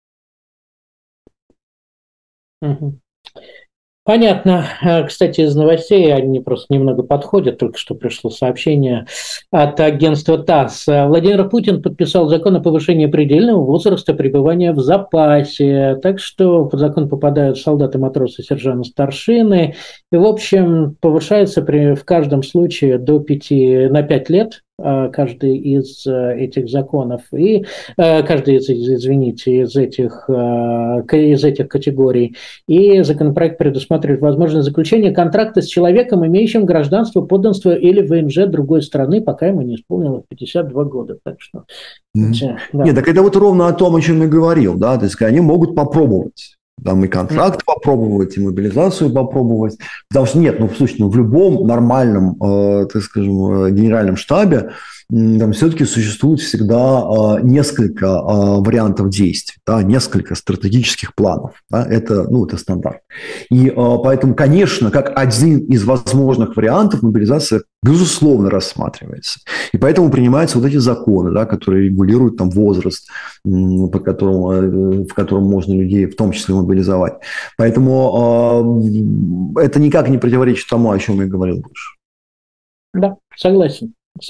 Понятно. Кстати, из новостей они просто немного подходят. Только что пришло сообщение от агентства ТАСС. Владимир Путин подписал закон о повышении предельного возраста пребывания в запасе. Так что под закон попадают солдаты, матросы, сержанты, старшины. И, в общем, повышается в каждом случае на 5 лет. Каждый из этих законов и каждый из этих категорий. И законопроект предусматривает возможность заключения контракта с человеком, имеющим гражданство, подданство или ВНЖ другой страны, пока ему не исполнилось 52 года. Так что, да. Нет, так это вот ровно о том, о чем я говорил, да, то есть они могут попробовать. Там и контракт попробовать, и мобилизацию попробовать. Потому что нет, слушайте, в любом нормальном, так скажем, генеральном штабе там все-таки существует всегда несколько вариантов действий, да, несколько стратегических планов. Да, это стандарт. И поэтому, конечно, как один из возможных вариантов мобилизация, безусловно, рассматривается. И поэтому принимаются вот эти законы, да, которые регулируют там возраст, в котором можно людей в том числе мобилизовать. Поэтому это никак не противоречит тому, о чем я говорил выше. Да, согласен.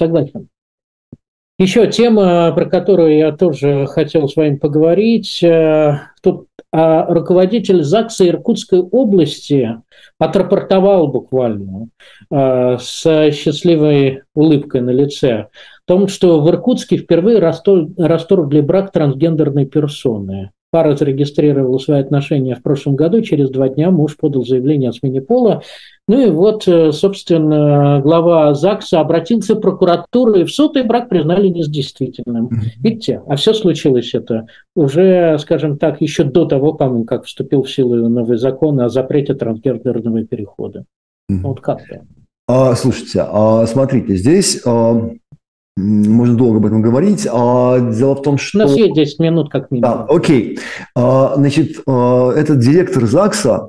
Еще тема, про которую я тоже хотел с вами поговорить. Тут руководитель ЗАГСа Иркутской области отрапортовал буквально с счастливой улыбкой на лице о том, что в Иркутске впервые расторгли брак трансгендерной персоны. Пара зарегистрировала свои отношения в прошлом году, через 2 дня муж подал заявление о смене пола. Ну и вот, собственно, глава ЗАГСа обратился в прокуратуру, и в суд, и брак признали недействительным. Видите, а все случилось это уже, скажем так, еще до того, по-моему, как вступил в силу новый закон о запрете трансгендерного перехода. Вот как-то. Слушайте, смотрите, здесь... Можно долго об этом говорить. Дело в том, что... У нас есть 10 минут как минимум. Да, окей. Значит, этот директор ЗАГСа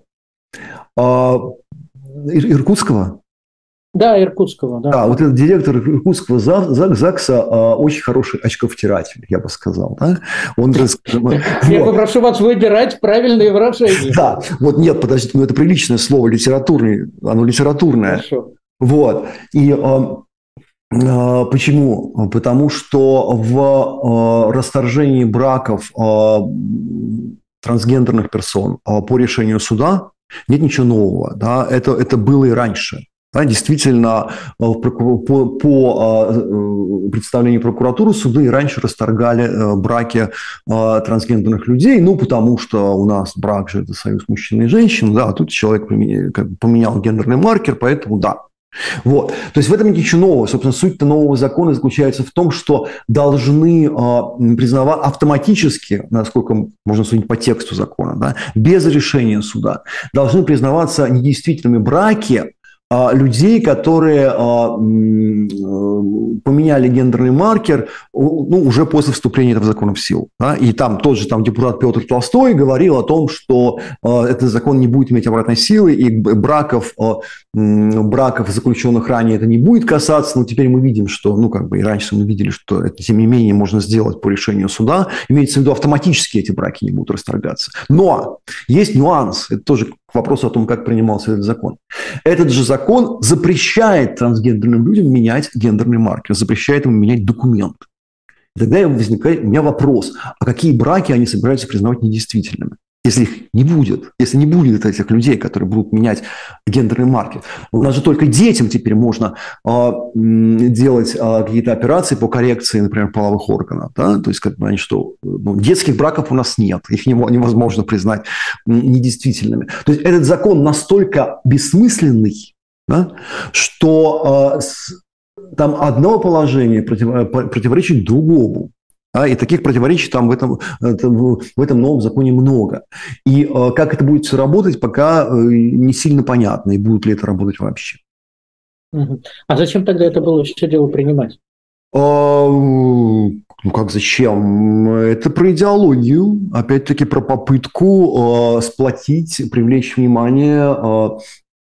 Иркутского? Да, Иркутского. Да, вот этот директор Иркутского ЗАГСа очень хороший очковтиратель, я бы сказал. Да? Я попрошу вас выбирать правильные выражения. Да, вот нет, подождите, это приличное слово, оно литературное. Хорошо. Вот. И... Почему? Потому что в расторжении браков трансгендерных персон по решению суда нет ничего нового. Да? Это было и раньше. Да? Действительно, по представлению прокуратуры суды и раньше расторгали браки трансгендерных людей, потому что у нас брак же это союз мужчины и женщины, да, а тут человек поменял гендерный маркер, поэтому да. Вот. То есть в этом нет ничего нового. Собственно, суть-то нового закона заключается в том, что должны признавать автоматически, насколько можно судить по тексту закона, да, без решения суда, должны признаваться недействительными браки, людей, которые поменяли гендерный маркер уже после вступления этого закона в силу. Да? И там тот же депутат Петр Толстой говорил о том, что этот закон не будет иметь обратной силы, и браков, заключенных ранее, это не будет касаться. Но теперь мы видим, что, и раньше мы видели, что это, тем не менее, можно сделать по решению суда. Имеется в виду, автоматически эти браки не будут расторгаться. Но есть нюанс. Это тоже к вопросу о том, как принимался этот закон. Этот же закон запрещает трансгендерным людям менять гендерный маркер, запрещает им менять документ. И тогда возникает у меня вопрос, а какие браки они собираются признавать недействительными? Если их не будет, если не будет этих людей, которые будут менять гендерный маркер. У нас же только детям теперь можно делать какие-то операции по коррекции, например, половых органов. Да? То есть, детских браков у нас нет, их невозможно признать недействительными. То есть, этот закон настолько бессмысленный, да, что там одно положение противоречит другому. И таких противоречий там в этом новом законе много. И как это будет все работать, пока не сильно понятно, и будет ли это работать вообще. А зачем тогда это было все дело принимать? Как зачем? Это про идеологию, опять-таки про попытку сплотить, привлечь внимание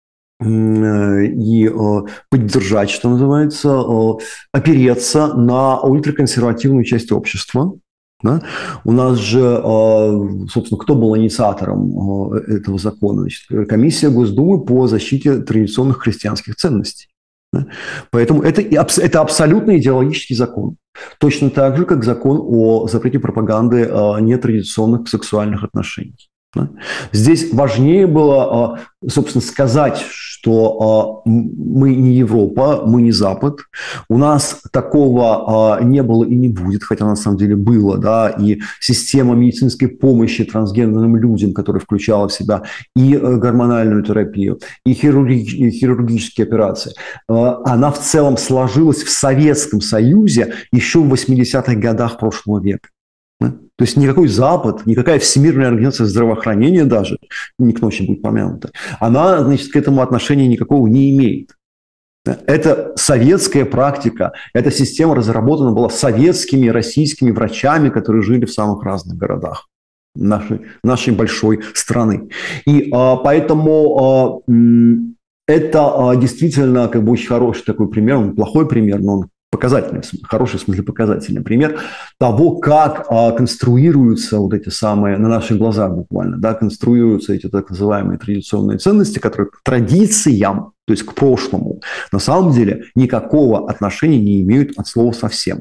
и поддержать, что называется, опереться на ультраконсервативную часть общества. Да? У нас же, собственно, кто был инициатором этого закона? Значит, комиссия Госдумы по защите традиционных христианских ценностей. Да? Поэтому это абсолютно идеологический закон. Точно так же, как закон о запрете пропаганды нетрадиционных сексуальных отношений. Здесь важнее было, собственно, сказать, что мы не Европа, мы не Запад. У нас такого не было и не будет, хотя на самом деле было. Да, и система медицинской помощи трансгендерным людям, которая включала в себя и гормональную терапию, и хирургические операции, она в целом сложилась в Советском Союзе еще в 80-х годах прошлого века. То есть никакой Запад, никакая Всемирная организация здравоохранения даже, никто еще будет помянута, она, значит, к этому отношения никакого не имеет. Это советская практика, эта система разработана была советскими, российскими врачами, которые жили в самых разных городах нашей большой страны. И поэтому это действительно очень хороший такой пример, он плохой пример, но он показательный, хороший в смысле показательный пример того, как конструируются вот эти самые, на наших глазах буквально, да, конструируются эти так называемые традиционные ценности, которые к традициям, то есть к прошлому, на самом деле никакого отношения не имеют от слова совсем.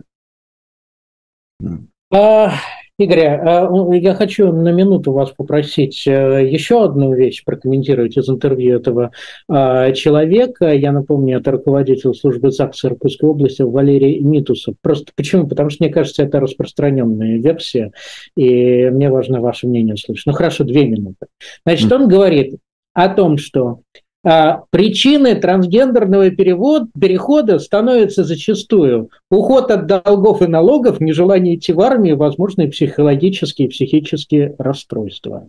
Игорь, я хочу на минуту вас попросить еще одну вещь прокомментировать из интервью этого человека. Я напомню, это руководитель службы ЗАГСа Иркутской области Валерий Митусов. Просто почему? Потому что, мне кажется, это распространенная версия, и мне важно ваше мнение услышать. Ну хорошо, 2 минуты. Значит, он говорит о том, что причиной трансгендерного перехода становится зачастую уход от долгов и налогов, нежелание идти в армию, возможные психологические и психические расстройства.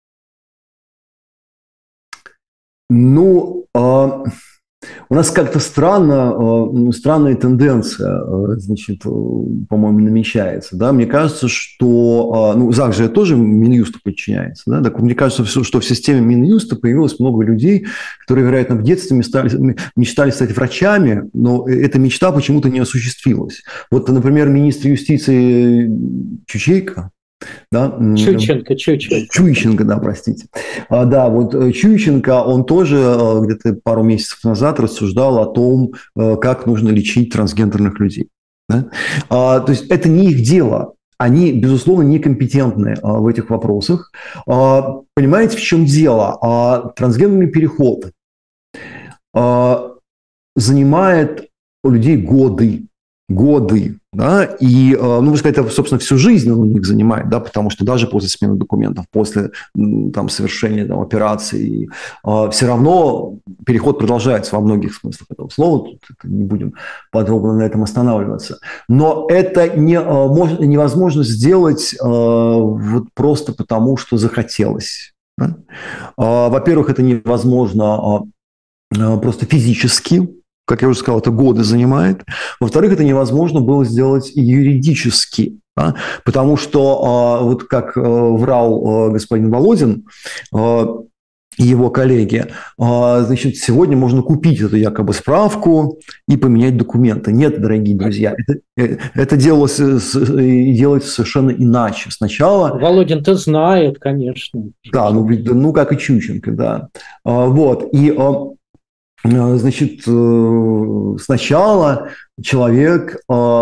У нас как-то странная тенденция, значит, по-моему, намечается. Да? Мне кажется, что ЗАГС же тоже Минюсту подчиняется. Да? Так мне кажется, что в системе Минюста появилось много людей, которые, вероятно, в детстве мечтали стать врачами, но эта мечта почему-то не осуществилась. Вот, например, министр юстиции Чучейко, да? Чуйченко, да, простите. Да, вот Чуйченко, он тоже где-то пару месяцев назад рассуждал о том, как нужно лечить трансгендерных людей. Да? То есть это не их дело. Они, безусловно, некомпетентны в этих вопросах. Понимаете, в чем дело? Трансгендерный переход занимает у людей годы. Да, и, можно сказать, это, собственно, всю жизнь он у них занимает, да, потому что даже после смены документов, после совершения операций, все равно переход продолжается во многих смыслах этого слова, тут не будем подробно на этом останавливаться. Но это невозможно сделать вот просто потому, что захотелось. Да? Во-первых, это невозможно просто физически, как я уже сказал, это годы занимает. Во-вторых, это невозможно было сделать юридически, да? Потому что, вот как врал господин Володин, и его коллеги, значит, сегодня можно купить эту якобы справку и поменять документы. Нет, дорогие друзья, это делалось и делается совершенно иначе. Сначала... Володин-то знает, конечно. Да, ну как и Чученко, да. Вот, и... Значит, сначала человек,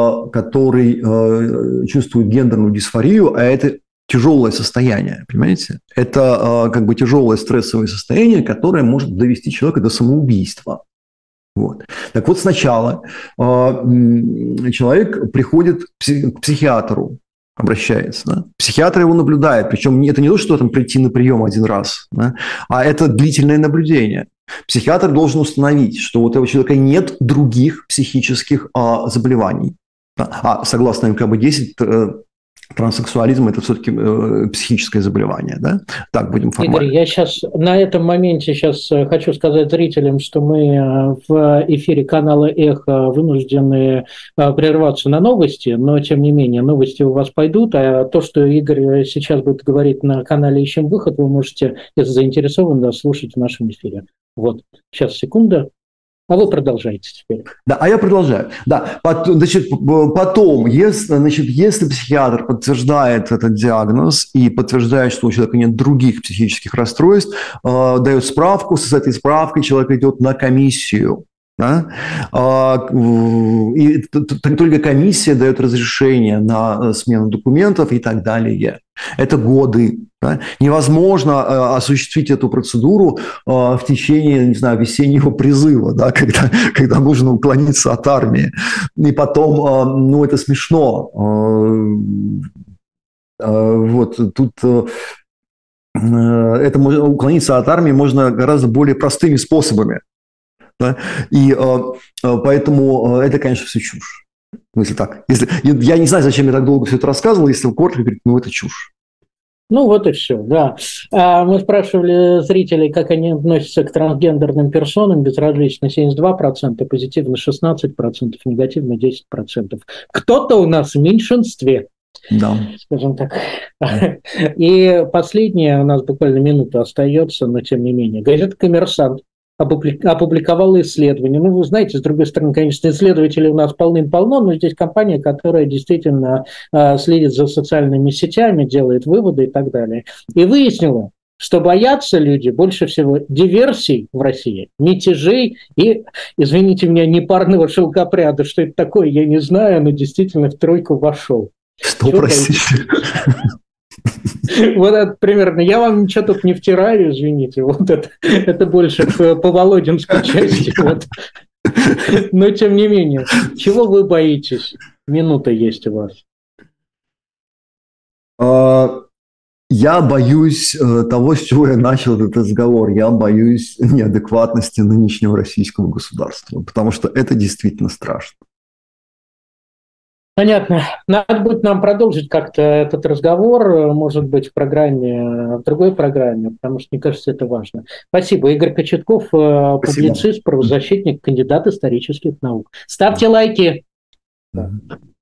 который чувствует гендерную дисфорию, а это тяжелое состояние, понимаете? Это как бы тяжелое стрессовое состояние, которое может довести человека до самоубийства. Вот. Так вот, сначала человек приходит к психиатру, обращается. Да? Психиатр его наблюдает, причем это не то, что там прийти на прием один раз, да? А это длительное наблюдение. Психиатр должен установить, что у этого человека нет других психических заболеваний. А согласно МКБ-10, транссексуализм – это все-таки психическое заболевание, да? Так, будем формально. Игорь, я сейчас на этом моменте хочу сказать зрителям, что мы в эфире канала «Эхо» вынуждены прерваться на новости, но, тем не менее, новости у вас пойдут, а то, что Игорь сейчас будет говорить на канале «Ищем выход», вы можете, если заинтересованы, слушать в нашем эфире. Вот, сейчас, секунда. А вы продолжаете теперь. Да, а я продолжаю. Да, значит, потом, если психиатр подтверждает этот диагноз и подтверждает, что у человека нет других психических расстройств, дает справку, с этой справкой человек идет на комиссию. Да? И только комиссия дает разрешение на смену документов и так далее. Это годы. Да? Невозможно осуществить эту процедуру в течение, не знаю, весеннего призыва, да? когда нужно уклониться от армии. И потом, ну, это смешно. Вот тут... Это уклониться от армии можно гораздо более простыми способами. Да? И поэтому это, конечно, все чушь. Если так. Я не знаю, зачем я так долго все это рассказывал, если коротко говорить, ну, это чушь. Ну, вот и все, да. Мы спрашивали зрителей, как они относятся к трансгендерным персонам. Безразлично 72%, позитивно 16%, негативно 10%. Кто-то у нас в меньшинстве. Да. Скажем так. И последнее, у нас буквально минута остается, но тем не менее. Газета «Коммерсант» опубликовала исследование. Ну, вы знаете, с другой стороны, конечно, исследователей у нас полным-полно, но здесь компания, которая действительно следит за социальными сетями, делает выводы и так далее. И выяснила, что боятся люди больше всего диверсий в России, мятежей и, извините меня, непарного шелкопряда. Что это такое, я не знаю, но действительно в тройку вошел. Что, простите? Вот это примерно. Я вам ничего тут не втираю, извините. Вот это больше по Володинской части. Вот. Но тем не менее, чего вы боитесь? Минута есть у вас. Я боюсь того, с чего я начал этот разговор. Я боюсь неадекватности нынешнего российского государства, потому что это действительно страшно. Понятно. Надо будет нам продолжить как-то этот разговор, может быть, в другой программе, потому что, мне кажется, это важно. Спасибо. Игорь Кочетков, публицист, правозащитник, кандидат исторических наук. Ставьте лайки.